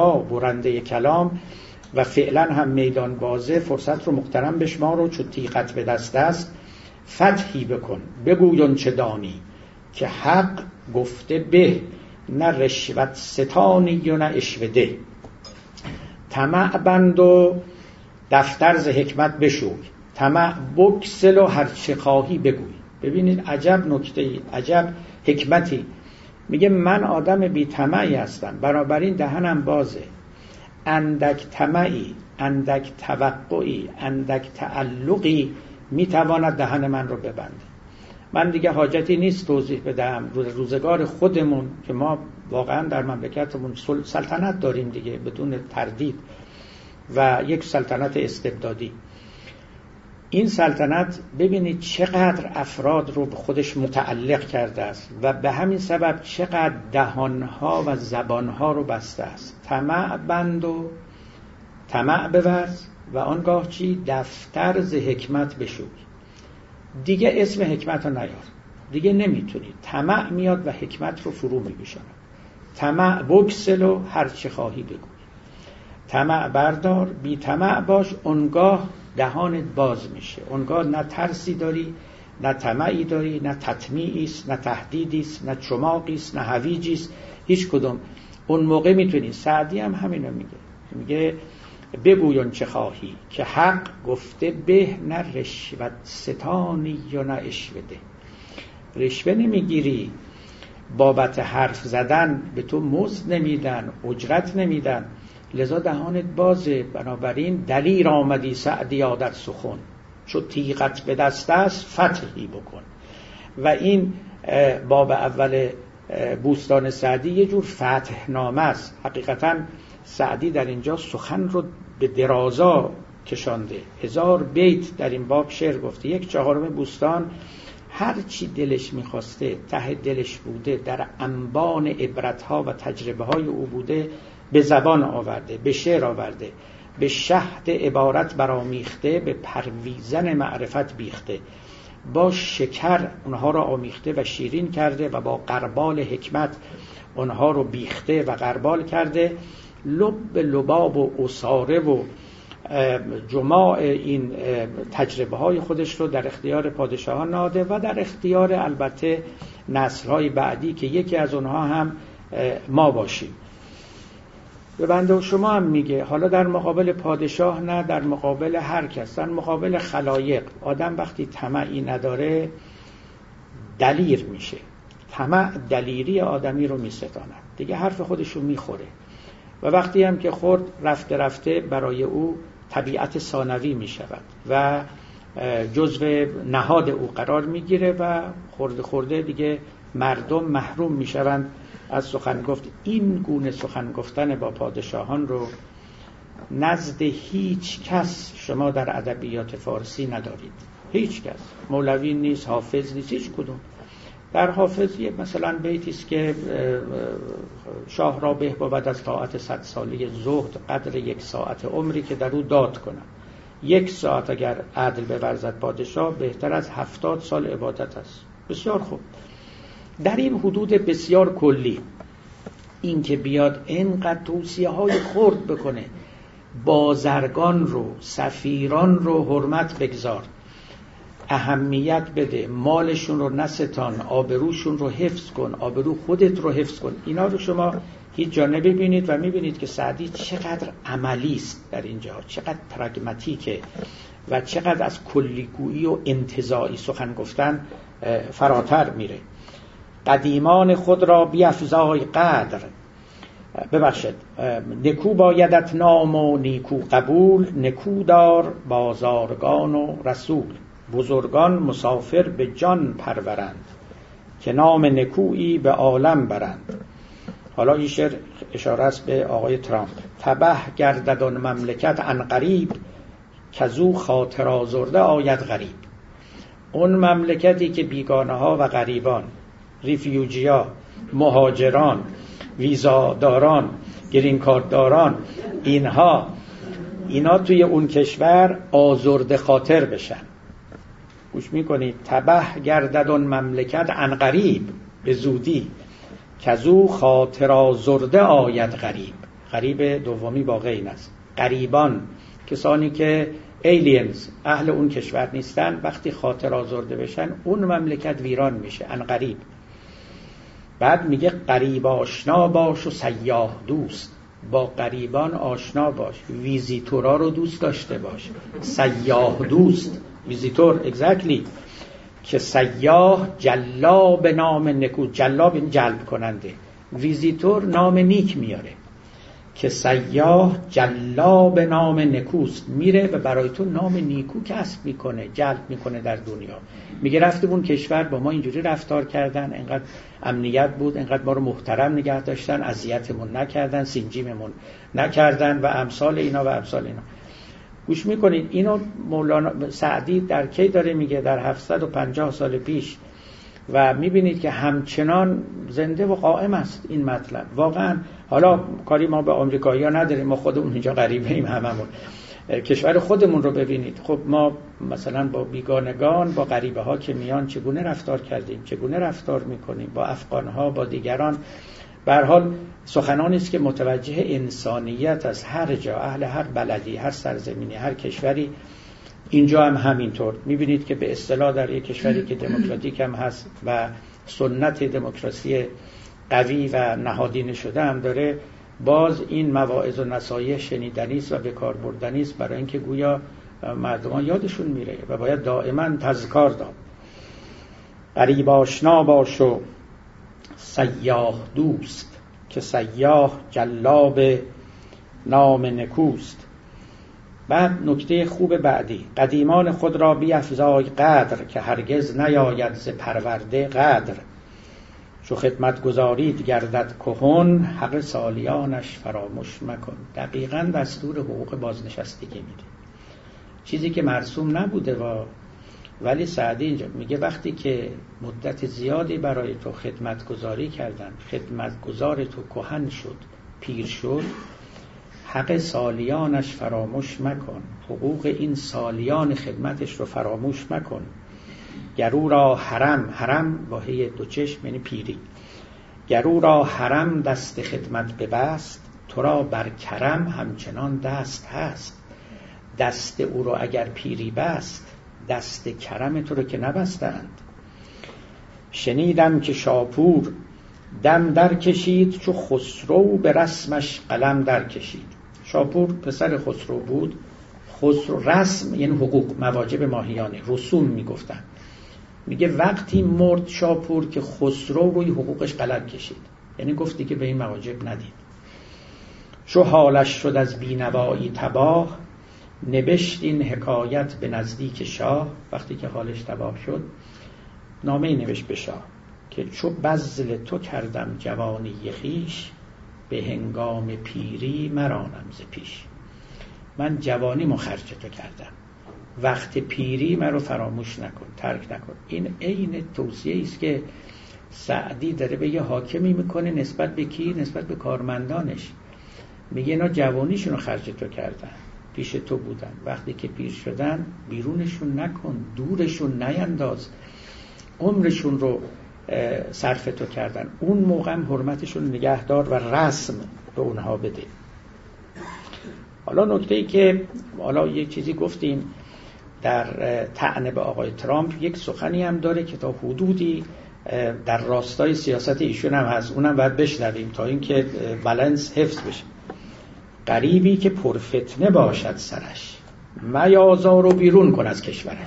برنده کلام و فعلا هم میدان بازه، فرصت رو محترم بشمار و چو تیغت به دست است فتحی بکن. بگویون چه دانی که حق گفته به، نه رشوت ستانی و نه عشوه ده. طمع بند و دفتر ز حکمت بشوی، طمع بگسل و هر چه خواهی بگوی. ببینید عجب نکته‌ای، عجب حکمتی. میگه من آدم بی طمعی هستم، بنابراین دهنم بازه. اندک طمعی، اندک توقعی، اندک تعلقی میتواند دهن من رو ببنده. من دیگه حاجتی نیست توضیح بدم. روزگار خودمون که ما واقعا در مملکتمون سلطنت داریم دیگه بدون تردید و یک سلطنت استبدادی. این سلطنت ببینید چقدر افراد رو به خودش متعلق کرده است و به همین سبب چقدر دهانها و زبانها رو بسته است. طمع بند و طمع بورز و آنگاه چی؟ دفتر ز حکمت بشوی. دیگه اسم حکمت رو نیار، دیگه نمیتونی. طمع میاد و حکمت رو فرو میگشاند. طمع بگسل و هر چه خواهی بگو. طمع بردار، بی طمع باش، اونگاه دهانت باز میشه. اونگاه نه ترسی داری، نه طمعی داری، نه تطمیعی است، نه تهدیدی است، نه چماقی است، نه هویجی است، هیچ کدوم. اون موقع میتونی. سعدی هم همینو میگه بگویون چه خواهی که حق گفته به، نه رشوت ستانی و نه عشوه ده. رشوه نمیگیری، بابت حرف زدن به تو مزد نمیدن، اجرت نمیدن، لذا دهانت بازه. بنابراین دلیر آمدی سعدیا در سخن، چو تیغت به دست است فتحی بکن. و این باب اول بوستان سعدی یه جور فتح نامه است. حقیقتا سعدی در اینجا سخن رو به درازا کشانده. 1000 بیت در این باب شعر گفته. 1/4 بوستان هر چی دلش میخواسته، ته دلش بوده، در انبان عبرتها و تجربه های او بوده، به زبان آورده، به شعر آورده، به شهد عبارت برامیخته، به پرویزن معرفت بیخته، با شکر اونها را آمیخته و شیرین کرده و با غربال حکمت اونها رو بیخته و غربال کرده. لب لباب و اساره و جماع این تجربه های خودش رو در اختیار پادشاهان نهاده و در اختیار البته نسل های بعدی که یکی از اونها هم ما باشیم. به بنده و شما هم میگه، حالا در مقابل پادشاه نه، در مقابل هر کس، در مقابل خلایق. آدم وقتی طمعی نداره دلیر میشه. طمع دلیری آدمی رو میستاند، دیگه حرف خودش رو میخوره و وقتی هم که خورد رفته رفته برای او طبیعت ثانوی میشود و جزو نهاد او قرار میگیره و خورده خورده دیگه مردم محروم میشوند از سخن گفت. این گونه سخن گفتن با پادشاهان رو نزد هیچ کس شما در ادبیات فارسی ندارید. هیچ کس. مولوی نیست، حافظ نیست، هیچ کدوم. در حافظ مثلا بیتی است که شاه را به بود از طاعت 100 ساله زهد، قدر 1 ساعت عمری که در او داد کنم. 1 ساعت اگر عدل بورزد پادشاه، بهتر از 70 سال عبادت است. بسیار خوب. در این حدود بسیار کلی این که بیاد اینقدر توصیه های خرد بکنه، بازرگان رو، سفیران رو حرمت بگذار، اهمیت بده، مالشون رو نستان، آبروشون رو حفظ کن، آبرو خودت رو حفظ کن، اینا رو شما هیچ جا نبینید و میبینید که سعدی چقدر عملی است در اینجا، چقدر پراگماتیکه و چقدر از کلیگویی و انتزاعی سخن گفتن فراتر میره. قدیمان خود را بیفزای قدر، ببخشید، نکو بایدت نام و نیکو قبول، نکو دار بازارگان و رسول. بزرگان مسافر به جان پرورند، که نام نکویی به عالم برند. حالا این شعر اشاره است به آقای ترامپ. تبه گردد آن مملکت عن قریب، کزو خاطر آزرده آید غریب. اون مملکتی که بیگانه ها و غریبان، ریفیوجیا، مهاجران، ویزاداران، گرین کارت داران، اینا توی اون کشور آزرده خاطر بشن. گوش میکنید؟ تبه گردد آن مملکت عن قریب، به زودی، کزو خاطر آزرده آید غریب. غریب دومی با غین است. غریبان، کسانی که ایلینز، اهل اون کشور نیستن، وقتی خاطر آزرده بشن اون مملکت ویران میشه. عن قریب. بعد میگه غریب آشنا باش و سیاح دوست. با غریبان آشنا باش، ویزیتورا رو دوست داشته باش. سیاح دوست، ویزیتور، اگزکتلی. که سیاح جلاب نام نکو، جلاب این جلب کننده، ویزیتور نام نیک میاره. که سیاح جلاب نام نکوست، میره و برای تو نام نیکو کسب میکنه، جلب میکنه در دنیا. میگه رفتیم اون کشور با ما اینجوری رفتار کردن، انقدر امنیت بود، انقدر ما رو محترم نگه داشتن، اذیتمون نکردن، سینجیممون نکردن و امثال اینا و امثال اینا. گوش میکنید؟ اینو مولانا سعدی در کی داره میگه؟ در 750 سال پیش. و میبینید که همچنان زنده و قائم است این مطلب. واقعا حالا کاری ما به آمریکایی‌ها نداریم، ما خودمون اینجا غریبه ایم هممون. کشور خودمون رو ببینید. خب ما مثلا با بیگانگان، با غریبه ها که میان چگونه رفتار کردیم، چگونه رفتار میکنیم، با افغان ها، با دیگران. به هر حال سخنانی است که متوجه انسانیت از هر جا، اهل هر بلدی، هر سرزمینی، هر کشوری. اینجا هم همینطور میبینید که به اصطلاح در یک کشوری که دموکراتیک هم هست و سنت دموکراسی قوی و نهادینه شده هم داره، باز این مواعظ و نصایح شنیدنی است و به کار بردنی است، برای اینکه گویا مردمان یادشون میره و باید دائما تذکار داد. غریب آشنا باش و سیاح دوست، که سیاح جلاب نام نکوست. بعد نکته خوب بعدی: قدیمان خود را بیفزای قدر، که هرگز نیاید ز پرورده قدر. چو خدمت گزارید گردد کهن، حق سالیانش فراموش مکن. دقیقاً دستور حقوق بازنشستگی میده، چیزی که مرسوم نبوده ولی سعدی اینجا میگه وقتی که مدت زیادی برای تو خدمت گزاری کردن، خدمتگزار تو کهن شد، پیر شد، حق سالیانش فراموش مکن. حقوق این سالیان خدمتش رو فراموش مکن. گرو را حرم واهی دو چشم یعنی پیری، گرو را حرم دست خدمت ببست، تو را بر کرم همچنان دست هست. دست او رو اگر پیری بست، دست کرم تو رو که نبستند. شنیدم که شاپور دم در کشید، چو خسرو به رسمش قلم در کشید. شاپور پسر خسرو بود. خسرو رسم یعنی حقوق، مواجب ماهیانه، رسوم میگفتن. میگه وقتی مرد شاپور که خسرو روی حقوقش قلم کشید، یعنی گفتی که به این مواجب ندید. چو حالش شد از بینوایی تباه، نبشت این حکایت به نزدیک شاه. وقتی که حالش تباه شد نامه نوشت به شاه که چو بذل تو کردم جوانی خویش، به هنگام پیری مرانم ز پیش. من جوانی مخرج تو کردم، وقت پیری مرا فراموش نکن، ترک نکن. این عین توصیه است که سعدی داره به یه حاکمی میکنه نسبت به کی؟ نسبت به کارمندانش. میگه اینا جوانیشون رو خرج تو کردن، پیش تو بودن، وقتی که پیر شدن بیرونشون نکن، دورشون نینداز، عمرشون رو صرف تو کردن، اون موقع هم حرمتشون نگهدار و رسم به اونها بده. حالا نکته‌ای که حالا یک چیزی گفتیم در طعنه به آقای ترامپ، یک سخنی هم داره که تا حدودی در راستای سیاست ایشون هم هست، اونم باید بشنویم تا اینکه بالانس حفظ بشه. غریبی که پرفتنه باشد سرش، میازار و بیرون کن از کشورش.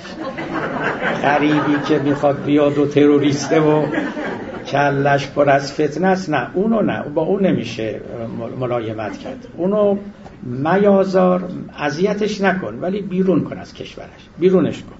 غریبی که میخواد بیاد و تروریسته و کلش پر از فتنه است، نه اونو نه، با اون نمیشه ملایمت کرد. اونو میازار، اذیتش نکن ولی بیرون کن از کشورش، بیرونش کن.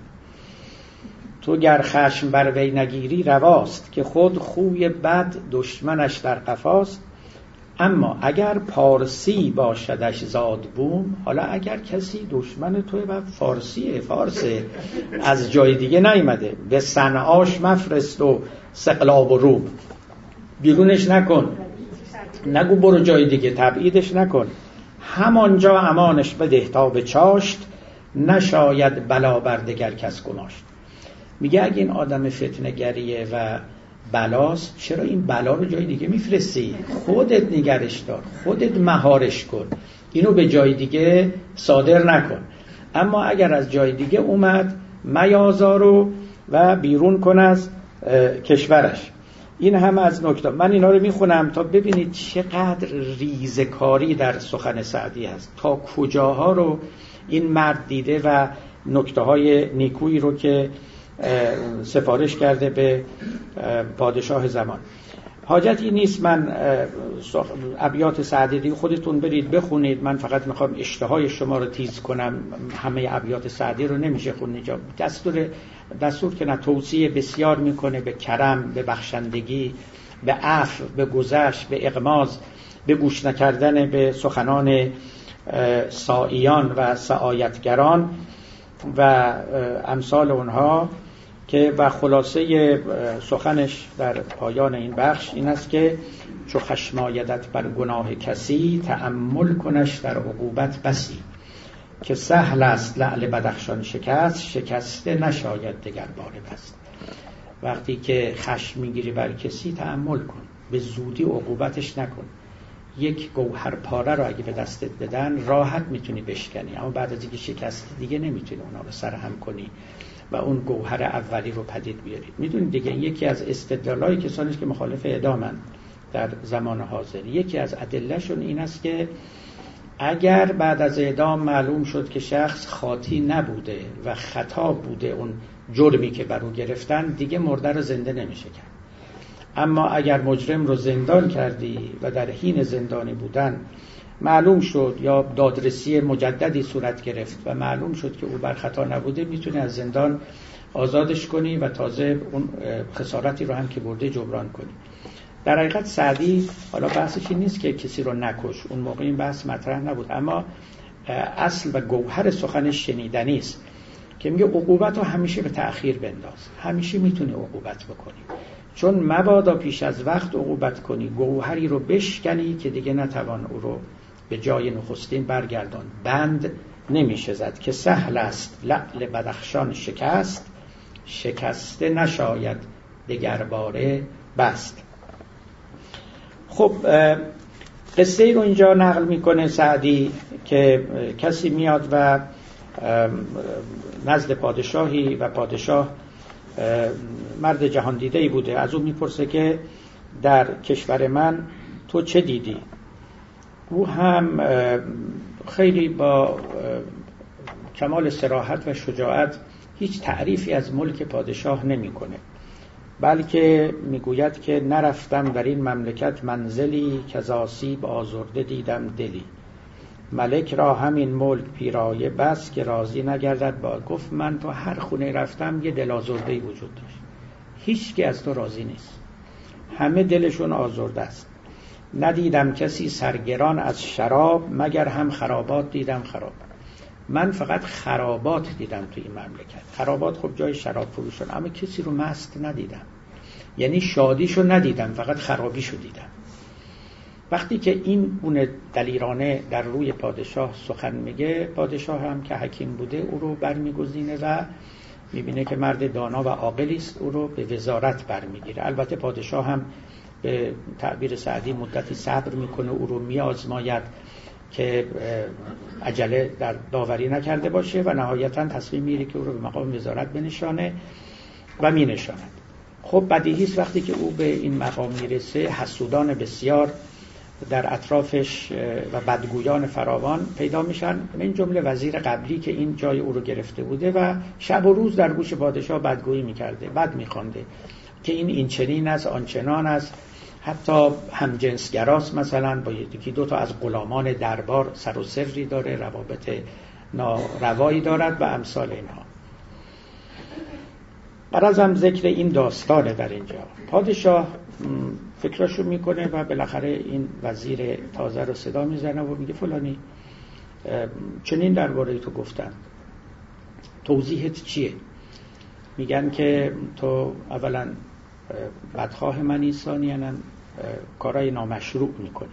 تو گر خشم بر وی نگیری رواست، که خود خوی بد دشمنش در قفاست. اما اگر پارسی باشدش زادبوم، حالا اگر کسی دشمن توی و فارسه از جای دیگه نیامده، به صنعاش مفرست و سقلاب و روم، بیرونش نکن، نگو برو جای دیگه، تبعیدش نکن، همانجا امانش بده تا به چاشت، نشاید بلا بر دگر کس گماشت. میگه اگه این آدم فتنه‌گریه و بلاست، چرا این بلا رو جای دیگه میفرستی؟ خودت نگرش دار، خودت مهارش کن، اینو به جای دیگه صادر نکن. اما اگر از جای دیگه اومد، میازارو و بیرون کن از کشورش. این هم از نکته. من اینا رو میخونم تا ببینید چقدر ریزکاری در سخن سعدی هست، تا کجاها رو این مرد دیده و نکته های نیکویی رو که سفارش کرده به پادشاه زمان. حاجتی نیست من ابیات سعدی دیگه خودتون برید بخونید، من فقط میخوام اشتهای شما رو تیز کنم. همه ابیات سعدی رو نمیشه خون اینجا. دستور که نه، توصیه بسیار میکنه به کرم، به بخشندگی، به عفو، به گذشت، به اغماز، به گوش نکردن به سخنان سائیان و سعایتگران و امثال اونها. که و خلاصه سخنش در پایان این بخش این است که چو خشم آیدت بر گناه کسی، تأمل کنش در عقوبت بسی. که سهل است لعل بدخشان شکست، شکسته نشاید دگر باره بست. وقتی که خشم میگیری بر کسی تأمل کن، به زودی عقوبتش نکن. یک گوهر پاره رو اگه به دستت بدن راحت میتونی بشکنی، اما بعد از اینکه شکستی دیگه نمیتونی اونا رو سرهم کنی و اون گوهر اولی رو پدید بیارید. میدونید دیگه یکی از استدلالای کسانی که مخالف اعدامن در زمان حاضر، یکی از ادلهشون این است که اگر بعد از اعدام معلوم شد که شخص خاطی نبوده و خطا بوده اون جرمی که بر او گرفتن، دیگه مرده رو زنده نمیشه کرد. اما اگر مجرم رو زندان کردی و در حین زندانی بودن معلوم شد یا دادرسی مجددی صورت گرفت و معلوم شد که او بر خطا نبوده، میتونی از زندان آزادش کنی و تازه اون خسارتی رو هم که برده جبران کنی. در حقیقت سعدی حالا بحثش این نیست که کسی رو نکش، اون موقع این بحث مطرح نبود، اما اصل و گوهر سخنش شنیدنی است که میگه عقوبت رو همیشه به تأخیر بنداز، همیشه میتونی عقوبت بکنی، چون مبادا پیش از وقت عقوبت کنی گوهری رو بشکنی که دیگه نتوان او رو به جای نخستین برگردان. بند نمیشه زد که سهل است لعل بدخشان شکست، شکسته نشاید دگر باره بست. خب قصه ای رو اینجا نقل میکنه سعدی که کسی میاد و نزد پادشاهی و پادشاه مرد جهان دیده‌ای بوده، از او میپرسه که در کشور من تو چه دیدی؟ او هم خیلی با کمال صراحت و شجاعت هیچ تعریفی از ملک پادشاه نمیکنه، بلکه میگوید که نرفتم در این مملکت منزلی که از آسیب آزرده دیدم دلی، ملک را همین ملک پیرایه بس که راضی نگردد با. گفت من تو هر خونه رفتم یه دل آزرده‌ای وجود داشت، هیچ کی از تو راضی نیست، همه دلشون آزرده است. ندیدم کسی سرگران از شراب، مگر هم خرابات دیدم خراب. من فقط خرابات دیدم تو این مملکت. خرابات خب جای شراب فروشان، اما کسی رو مست ندیدم، یعنی شادیشو ندیدم، فقط خرابیشو دیدم. وقتی که این گونه دلیرانه در روی پادشاه سخن میگه، پادشاه هم که حکیم بوده او رو برمیگزینه و میبینه که مرد دانا و عاقلی است، او رو به وزارت برمیگیره. البته پادشاه هم به تعبیر سعدی مدتی صبر میکنه، او رو میآزماید که عجله در داوری نکرده باشه و نهایتا تصمیم میگیره که او رو به مقام وزارت بنشانه و مینشاند. خب بدیهی است وقتی که او به این مقام میرسه حسودان بسیار در اطرافش و بدگویان فراوان پیدا میشن، من جمله وزیر قبلی که این جای او رو گرفته بوده و شب و روز در گوش پادشاه بدگویی میکرده، بد میخوانده که این چنین است آن چنان است، حتی همجنسگراست، مثلا با یکی دو تا از غلامان دربار سر و سری داره، روابط ناروایی دارد و امثال اینها. غرضم ذکر این داستانه در اینجا. پادشاه فکرشو میکنه و بالاخره این وزیر تازه رو صدا میزنه و میگه فلانی چنین درباره تو گفتن، توضیحت چیه؟ میگن که تو اولا بدخواه منی، ثانیاً کارهای نامشروع میکنی.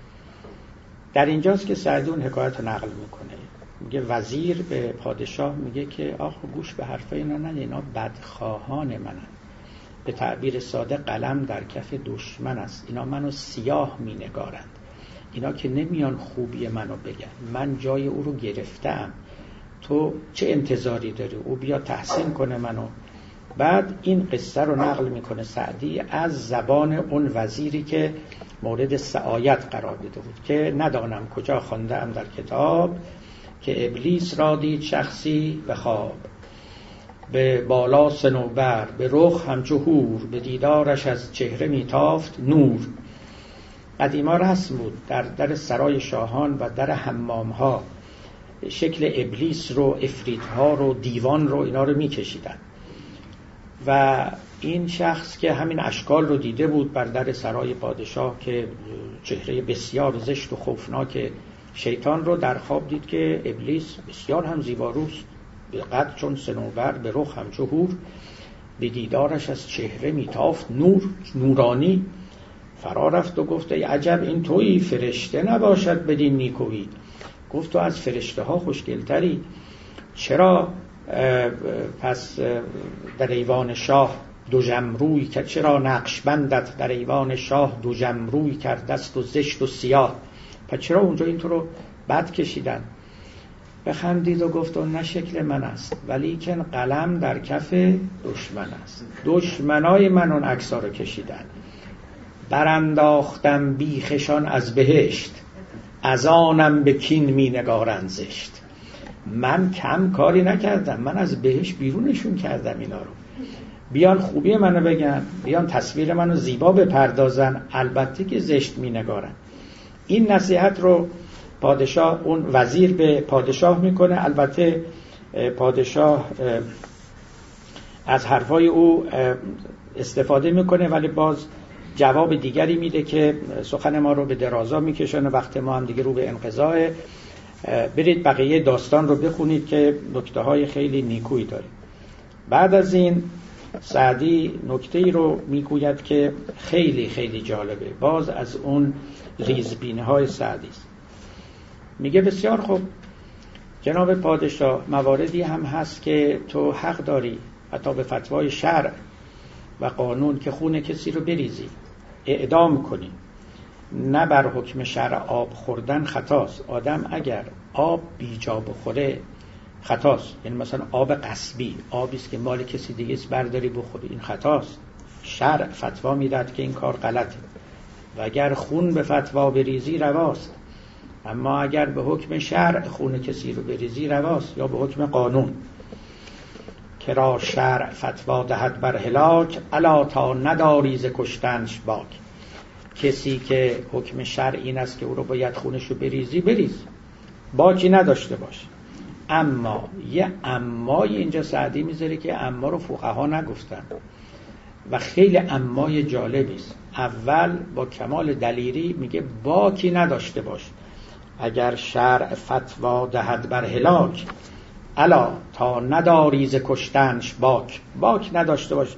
در اینجاست که سعدی اون حکایت رو نقل میکنه، میگه وزیر به پادشاه میگه که آخه گوش به حرف اینا نه، اینا بدخواهان منن، به تعبیر ساده قلم در کف دشمن است، اینا منو سیاه مینگارند، اینا که نمیان خوبی منو بگن، من جای او رو گرفتم، تو چه انتظاری داری او بیا تحسین کنه منو؟ بعد این قصه رو نقل میکنه سعدی از زبان اون وزیری که مورد سعایت قرار دیده بود که ندانم کجا خواندم در کتاب که ابلیس را دید شخصی به خواب، به بالا صنوبر به رخ همچو حور، به دیدارش از چهره میتافت نور. قدیما رسم بود در سرای شاهان و در حمام ها شکل ابلیس رو، عفریت ها رو، دیوان رو، اینا رو میکشیدن و این شخص که همین اشکال رو دیده بود بر در سرای پادشاه که چهره بسیار زشت و خوفناک شیطان رو، در خواب دید که ابلیس بسیار هم زیباروست، به قد چون صنوبر، به رخ همچو حور، به دیدارش از چهره میتافت نور، نورانی. فرا رفت و گفت ای عجب این تویی، فرشته نباشد بدین نیکویی. گفت تو از فرشته ها خوشگلتری، چرا پس در ایوان شاه دو جمروی که چرا نقشبندت در ایوان شاه دو جمروی کرده است و زشت و سیاه، پس چرا اونجا این تو رو بد کشیدن؟ بخندید و گفت اون نه شکل من است، ولیکن قلم در کف دشمن است، دشمنای من اون عکس‌ها رو کشیدن. برانداختم بیخشان از بهشت، از آنم به کین می نگارند زشت. من کم کاری نکردم، من از بهشت بیرونشون کردم اینا رو. بیان خوبی منو بگن، بیان تصویر منو زیبا بپردازن، البته که زشت مینگارن. این نصیحت رو پادشاه، اون وزیر به پادشاه میکنه. البته پادشاه از حرفای او استفاده میکنه، ولی باز جواب دیگری میده که سخن ما رو به درازا میکشونه، وقت ما هم دیگه رو به انقضاء. برید بقیه داستان رو بخونید که نکته های خیلی نیکویی داره. بعد از این سعدی نکته‌ای رو میگوید که خیلی خیلی جالبه، باز از اون ریزبینه های سعدی است. میگه بسیار خوب جناب پادشاه، مواردی هم هست که تو حق داری حتی به فتوای شرع و قانون که خون کسی رو بریزی، اعدام کنی. نه بر حکم شرع آب خوردن خطاست. آدم اگر آب بیجا بخوره خطاست. یعنی مثلا آب غصبی، آبی است که مال کسی دیگه است برداری بخوری، این خطاست. شرع فتوا میداد که این کار غلطه. و اگر خون به فتوا بریزی رواست، اما اگر به حکم شرع خون کسی رو بریزی رواست، یا به حکم قانون. کرا شرع فتوا دهد بر هلاک، الا تا نداری ز کشتنش باک. کسی که حکم شرع این است که او رو باید خونش رو بریزی، بریز، باکی نداشته باش. اما یه امای اینجا سعدی میذاره که اما رو فقها نگفتن و خیلی امای جالبی است. اول با کمال دلیری میگه باکی نداشته باش. اگر شرع فتوا دهد بر هلاک، الا تا نداری ز کشتنش باک نداشته باش.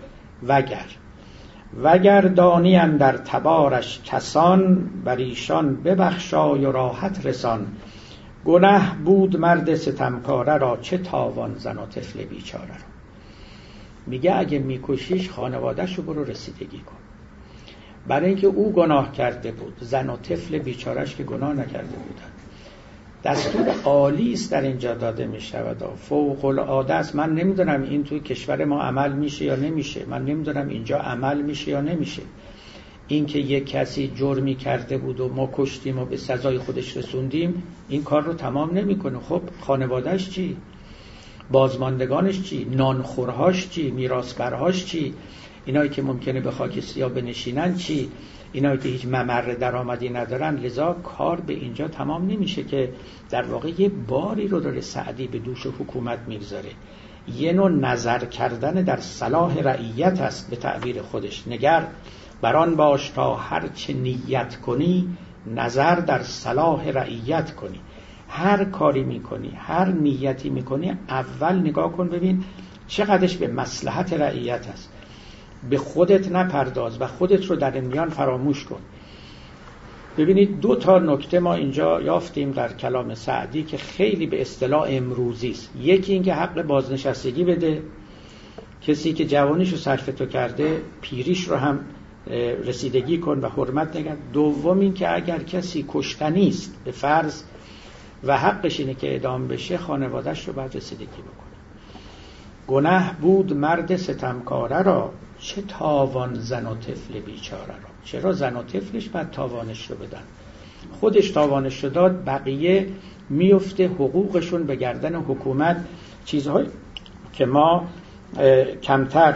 وگر دانی اندر تبارش کسان، بر ایشان ببخشای و راحت رسان. گنه بود مرد ستمکاره را، چه تاوان زن و طفل بیچاره را. میگه اگه میکشیش خانواده‌ش رو برو رسیدگی کن، برای اینکه او گناه کرده بود، زن و طفل بیچارهش که گناه نکرده بودن. دستور عالی است در اینجا داده می شود، فوق العاده است. من نمیدونم این توی کشور ما عمل میشه یا نمیشه، من نمیدونم اینجا عمل میشه یا نمیشه. این که یک کسی جرمی کرده بود و ما کشتیم و به سزای خودش رسوندیم، این کار رو تمام نمیکنه. خب خانواده‌اش چی؟ بازماندگانش چی؟ نانخورهاش چی؟ میراثبرهاش چی؟ اینایی که ممکنه به خاک سیاه بنشینن چی؟ اینایی که هیچ ممر درآمدی ندارن. لذا کار به اینجا تمام نمیشه که در واقع یه باری رو داره سعدی به دوش حکومت میگذاره. یه نوع نظر کردن در صلاح رعیت است. به تعبیر خودش نگر بران باش تا هر چه نیت کنی، نظر در صلاح رعیت کنی. هر کاری میکنی، هر نیتی میکنی، اول نگاه کن ببین چقدرش به مصلحت رعیت است. به خودت نپرداز و خودت رو در این میان فراموش کن. ببینید دو تا نکته ما اینجا یافتیم در کلام سعدی که خیلی به اصطلاح امروزی است. یکی این که حق بازنشستگی بده، کسی که جوانیش رو صرف تو کرده پیریش رو هم رسیدگی کن و حرمت نگه. دوم این که اگر کسی کشتنی است به فرض و حقش اینه که اعدام بشه، خانواده‌اش رو باید رسیدگی بکنه. گناه بود مرد ستمکاره را، چه تاوان زن و طفل بیچاره را. چرا زن و طفلش باید تاوانش رو بدن؟ خودش تاوانش رو داد، بقیه میفته حقوقشون به گردن حکومت. چیزهایی که ما کمتر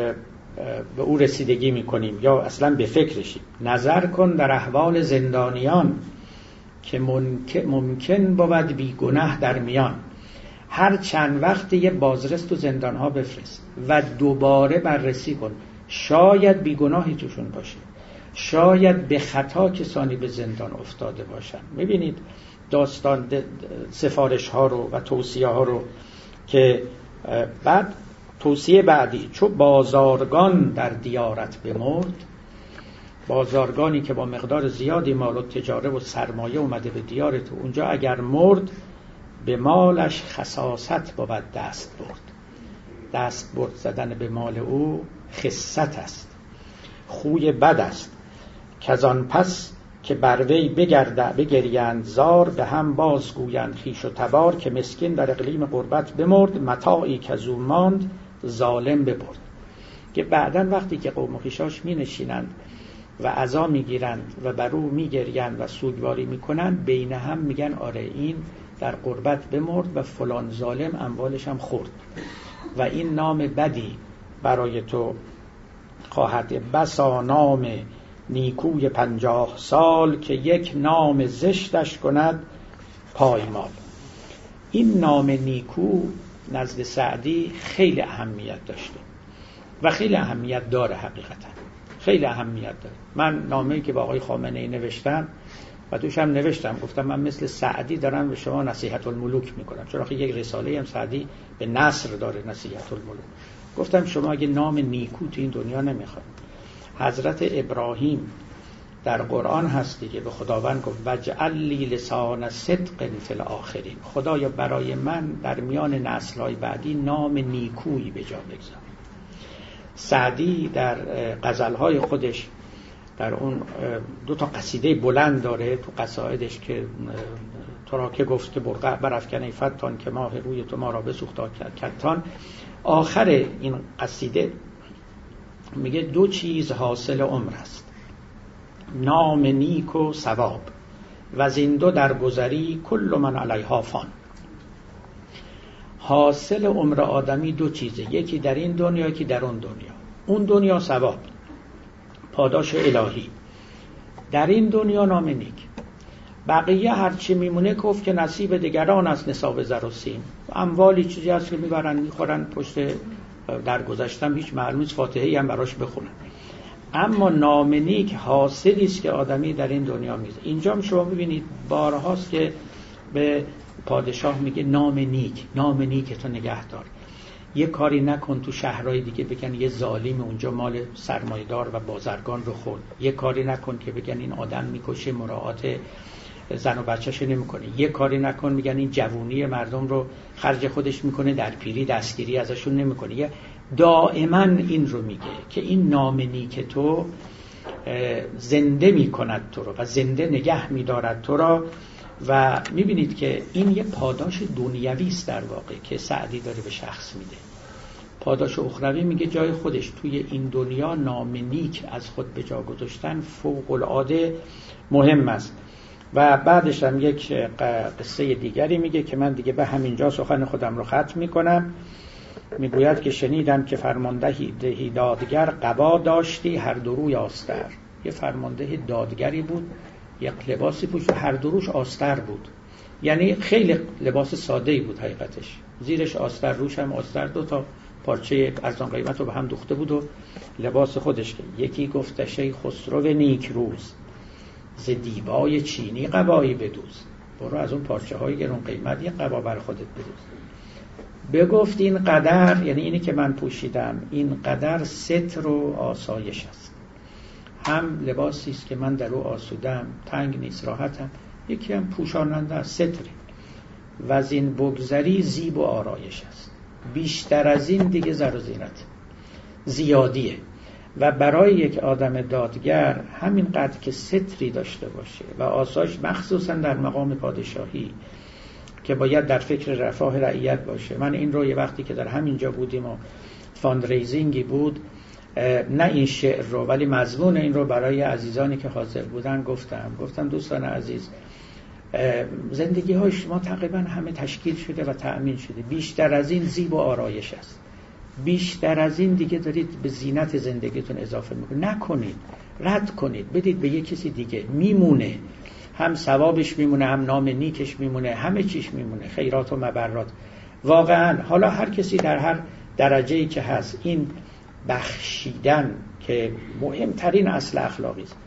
به او رسیدگی میکنیم یا اصلا به فکرشیم. نظر کن در احوال زندانیان، که ممکن بود بی گناه در میان. هر چند وقت یه بازرس تو زندانها بفرست و دوباره بررسی کن، شاید بی گناهی توشون باشه، شاید به خطا کسانی به زندان افتاده باشن. میبینید داستان سفارش ها رو و توصیه ها رو که بعد توصیه بعدی، چو بازارگان در دیارت بمرد. بازارگانی که با مقدار زیادی مال و تجاره و سرمایه اومده به دیار تو، اونجا اگر مرد به مالش خساست بود دست برد. دست برد زدن به مال او خست است، خوی بد است. که از آن پس که بروی بگریند زار، به هم بازگویند خویش و تبار. که مسکین در اقلیم غربت بمرد، متاعی که از او ماند ظالم ببرد. که بعداً وقتی که قوم و خویشاش می نشینند و عزا می گیرند و بر او می گریند و سوگواری می کنند، بین هم میگن آره این در غربت بمرد و فلان ظالم اموالش هم خورد و این نام بدی برای تو خواهد بسا نام نیکوی 50 سال که یک نام زشتش کند پایمال. این نام نیکو نزد سعدی خیلی اهمیت داشته و خیلی اهمیت داره، حقیقتا خیلی اهمیت داره. من نامه‌ای که با آقای خامنه‌ای نوشتم و توش هم نوشتم، گفتم من مثل سعدی دارم به شما نصیحت الملوک میکنم، چون آخه یک رساله هم سعدی به نصر داره، نصیحت الملوک. گفتم شما اگه نام نیکو تو این دنیا نمیخواید، حضرت ابراهیم در قرآن هستی که به خداوند گفت وجعل لی لسان صدق فی الاخرین، خدایا برای من در میان نسل‌های بعدی نام نیکویی به جا بگذار. سعدی در غزل‌های خودش در اون 2 قصیده بلند داره تو قصایدش که تو را که گفت که برافکنی فتان که ماه روی تو ما را بسوختا کتان. آخر این قصیده میگه 2 چیز حاصل عمر است، نام نیک و ثواب و زندو در گذری کل من علیها فان. حاصل عمر آدمی 2 چیزه، یکی در این دنیا، یکی در اون دنیا. اون دنیا ثواب، پاداش الهی، در این دنیا نام نیک. بقیه هرچی میمونه کف که نصیب دیگران است، نصاب زر و سیم، اموالی چیزی هست که میبرن میخورن، پشت در گذشتم هیچ معلوم نیست فاتحه‌ای هم براش بخونن. اما نام نیک حاصلی است که آدمی در این دنیا میزه. اینجا شما میبینید بارهاست که به پادشاه میگه نام نیک، نام نیک تو نگه دار. یه کاری نکن تو شهرهای دیگه بگن یه ظالم اونجا مال سرمایه‌دار و بازرگان رو خورد. یه کاری نکن که بگن این آدم میکشه، مراعات زن و بچه‌ش نمیکنه. یه کاری نکن میگن این جوونی مردم رو خرج خودش میکنه، در پیری دستگیری ازشون نمیکنه. دائما این رو میگه که این نام نیک تو زنده میکند تو رو و زنده نگه میدارد تو را. و میبینید که این یه پاداش دنیوی است در واقع که سعدی داره به شخص میده. پاداش اخروی میگه جای خودش توی این دنیا نام نیک از خود به جا گذاشتن فوق العاده مهم است. و بعدش هم یک قصه دیگری میگه که من دیگه به همینجا سخن خودم رو ختم میکنم. میگوید که شنیدم که فرماندهی دادگر قبا داشتی هر دو روی آستر. یه فرمانده دادگری بود، یک لباسی پوشید هر دو روش آستر بود، یعنی خیلی لباس ساده‌ای بود حقیقتش، زیرش آستر روش هم آستر، 2 پارچه ارزان قیمت رو به هم دوخته بود و لباس خودش. که یکی گفتش ای خسرو نیک روز ز دیبای چینی قبایی بدوز، برو از اون پارچه های گران قیمت یه قبا بر خودت بدوز. بگفت این قدر، یعنی اینی که من پوشیدم، این قدر ستر و آسایش است. هم لباسی است که من در او آسودم، تنگ نیست، راحتم. یکی هم پوشاننده است، ستر. و از این بگذری زیب و آرایش است. بیشتر از این دیگه زر و زینت زیادیه. و برای یک آدم دادگر همین قدر که ستری داشته باشه و آسایش، مخصوصا در مقام پادشاهی که باید در فکر رفاه رعیت باشه. من این رو یه وقتی که در همینجا بودیم و فاندریزینگی بود، نه این شعر رو ولی مضمون این رو برای عزیزانی که حاضر بودن گفتم دوستان عزیز، زندگی های شما تقریبا همه تشکیل شده و تأمین شده، بیشتر از این زیب و آرایش است. بیشتر از این دیگه دارید به زینت زندگیتون اضافه میکنید. نکنید، رد کنید، بدید به یک کسی دیگه، میمونه. هم ثوابش میمونه، هم نام نیکش میمونه، همه چیش میمونه، خیرات و مبرات. واقعا حالا هر کسی در هر درجه‌ای که هست، این بخشیدن که مهمترین اصل اخلاقی است.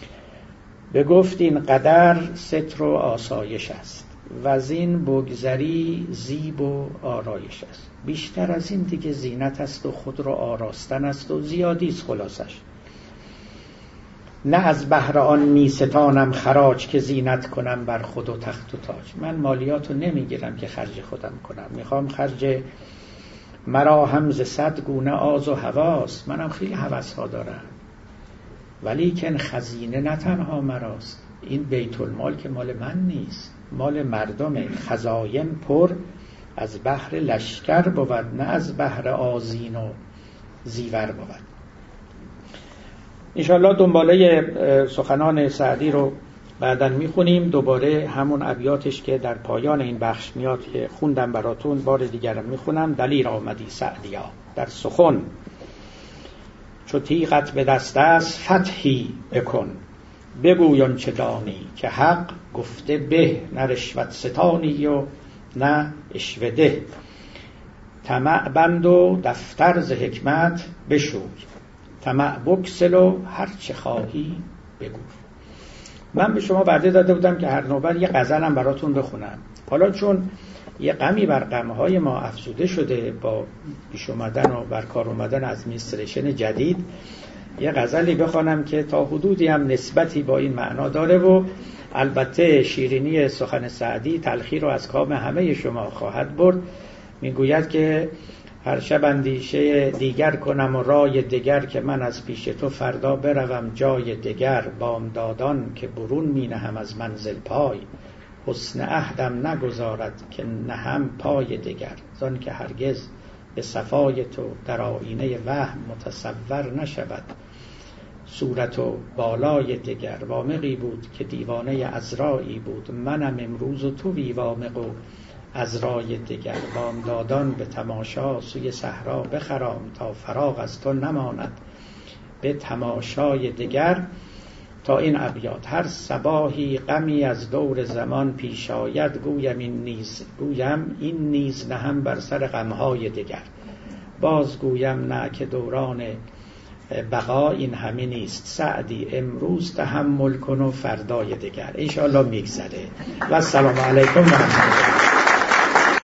بگفت این قدر ستر و آسایش است و از این بگذری زیب و آرایش است. بیشتر از این دیگه زینت است و خود رو آراستن است و زیادی است. خلاصش نه از بهر آن می ستانم خراج که زینت کنم بر خود و تخت و تاج. من مالیاتو نمیگیرم که خرج خودم کنم، میخوام خرج مرا هم ز 100 گونه آز و هواست. منم خیلی هوس ها دارم، ولی که خزینه نه تنها مراست. این بیت المال که مال من نیست، مال مردمه. خزاین پر از بحر لشکر بود، نه از بحر آذین و زیور بود. انشاءالله دنباله سخنان سعدی رو بعداً میخونیم. دوباره همون ابیاتش که در پایان این بخش میاد که خوندم براتون، بار دیگرم میخونم. دلیر آمدی سعدیا در سخن چو تیغت به دست است فتحی بکن، بگوی آنچه دانی که حق گفته به، نه رشوت ستانی و نه عشوه ده. طمع بند و دفتر ز حکمت بشوی، طمع بگسل و هر چه خواهی بگو. من به شما وعده داده بودم که هر نوبت یه غزلم براتون بخونم. حالا چون یه غمی بر غمهای ما افزوده شده با پیش اومدن و برکار اومدن ادمنستریشن جدید، یه غزلی بخوانم که تا حدودی هم نسبتی با این معنا داره و البته شیرینی سخن سعدی تلخی رو از کام همه شما خواهد برد. میگوید که هر شب اندیشه دیگر کنم و رای دگر، که من از پیش تو فردا بروم جای دگر. بامدادان که برون می نهم از منزل پای، حسن عهدم نگذارد که نهم پای دگر. زان که هرگز به صفای تو در آینه وهم متصور نشود صورت و بالای دگر. وامقی بود که دیوانه عذرایی بود، منم امروز و تویی وامق و عذرای دگر. بامدادان به تماشا سوی صحرا بخرام، تا فراغ از تو نماند به تماشای دگر. تا این ابیات: هر صباحی غمی از دور زمان پیش آید، گویم این نیز نهم بر سر غمهای دگر. باز گویم نه که دوران بقا این همه نیست، سعدی امروز تحمل کن و فردای دگر. انشاءالله میگذره. و السلام علیکم و رحمت الله.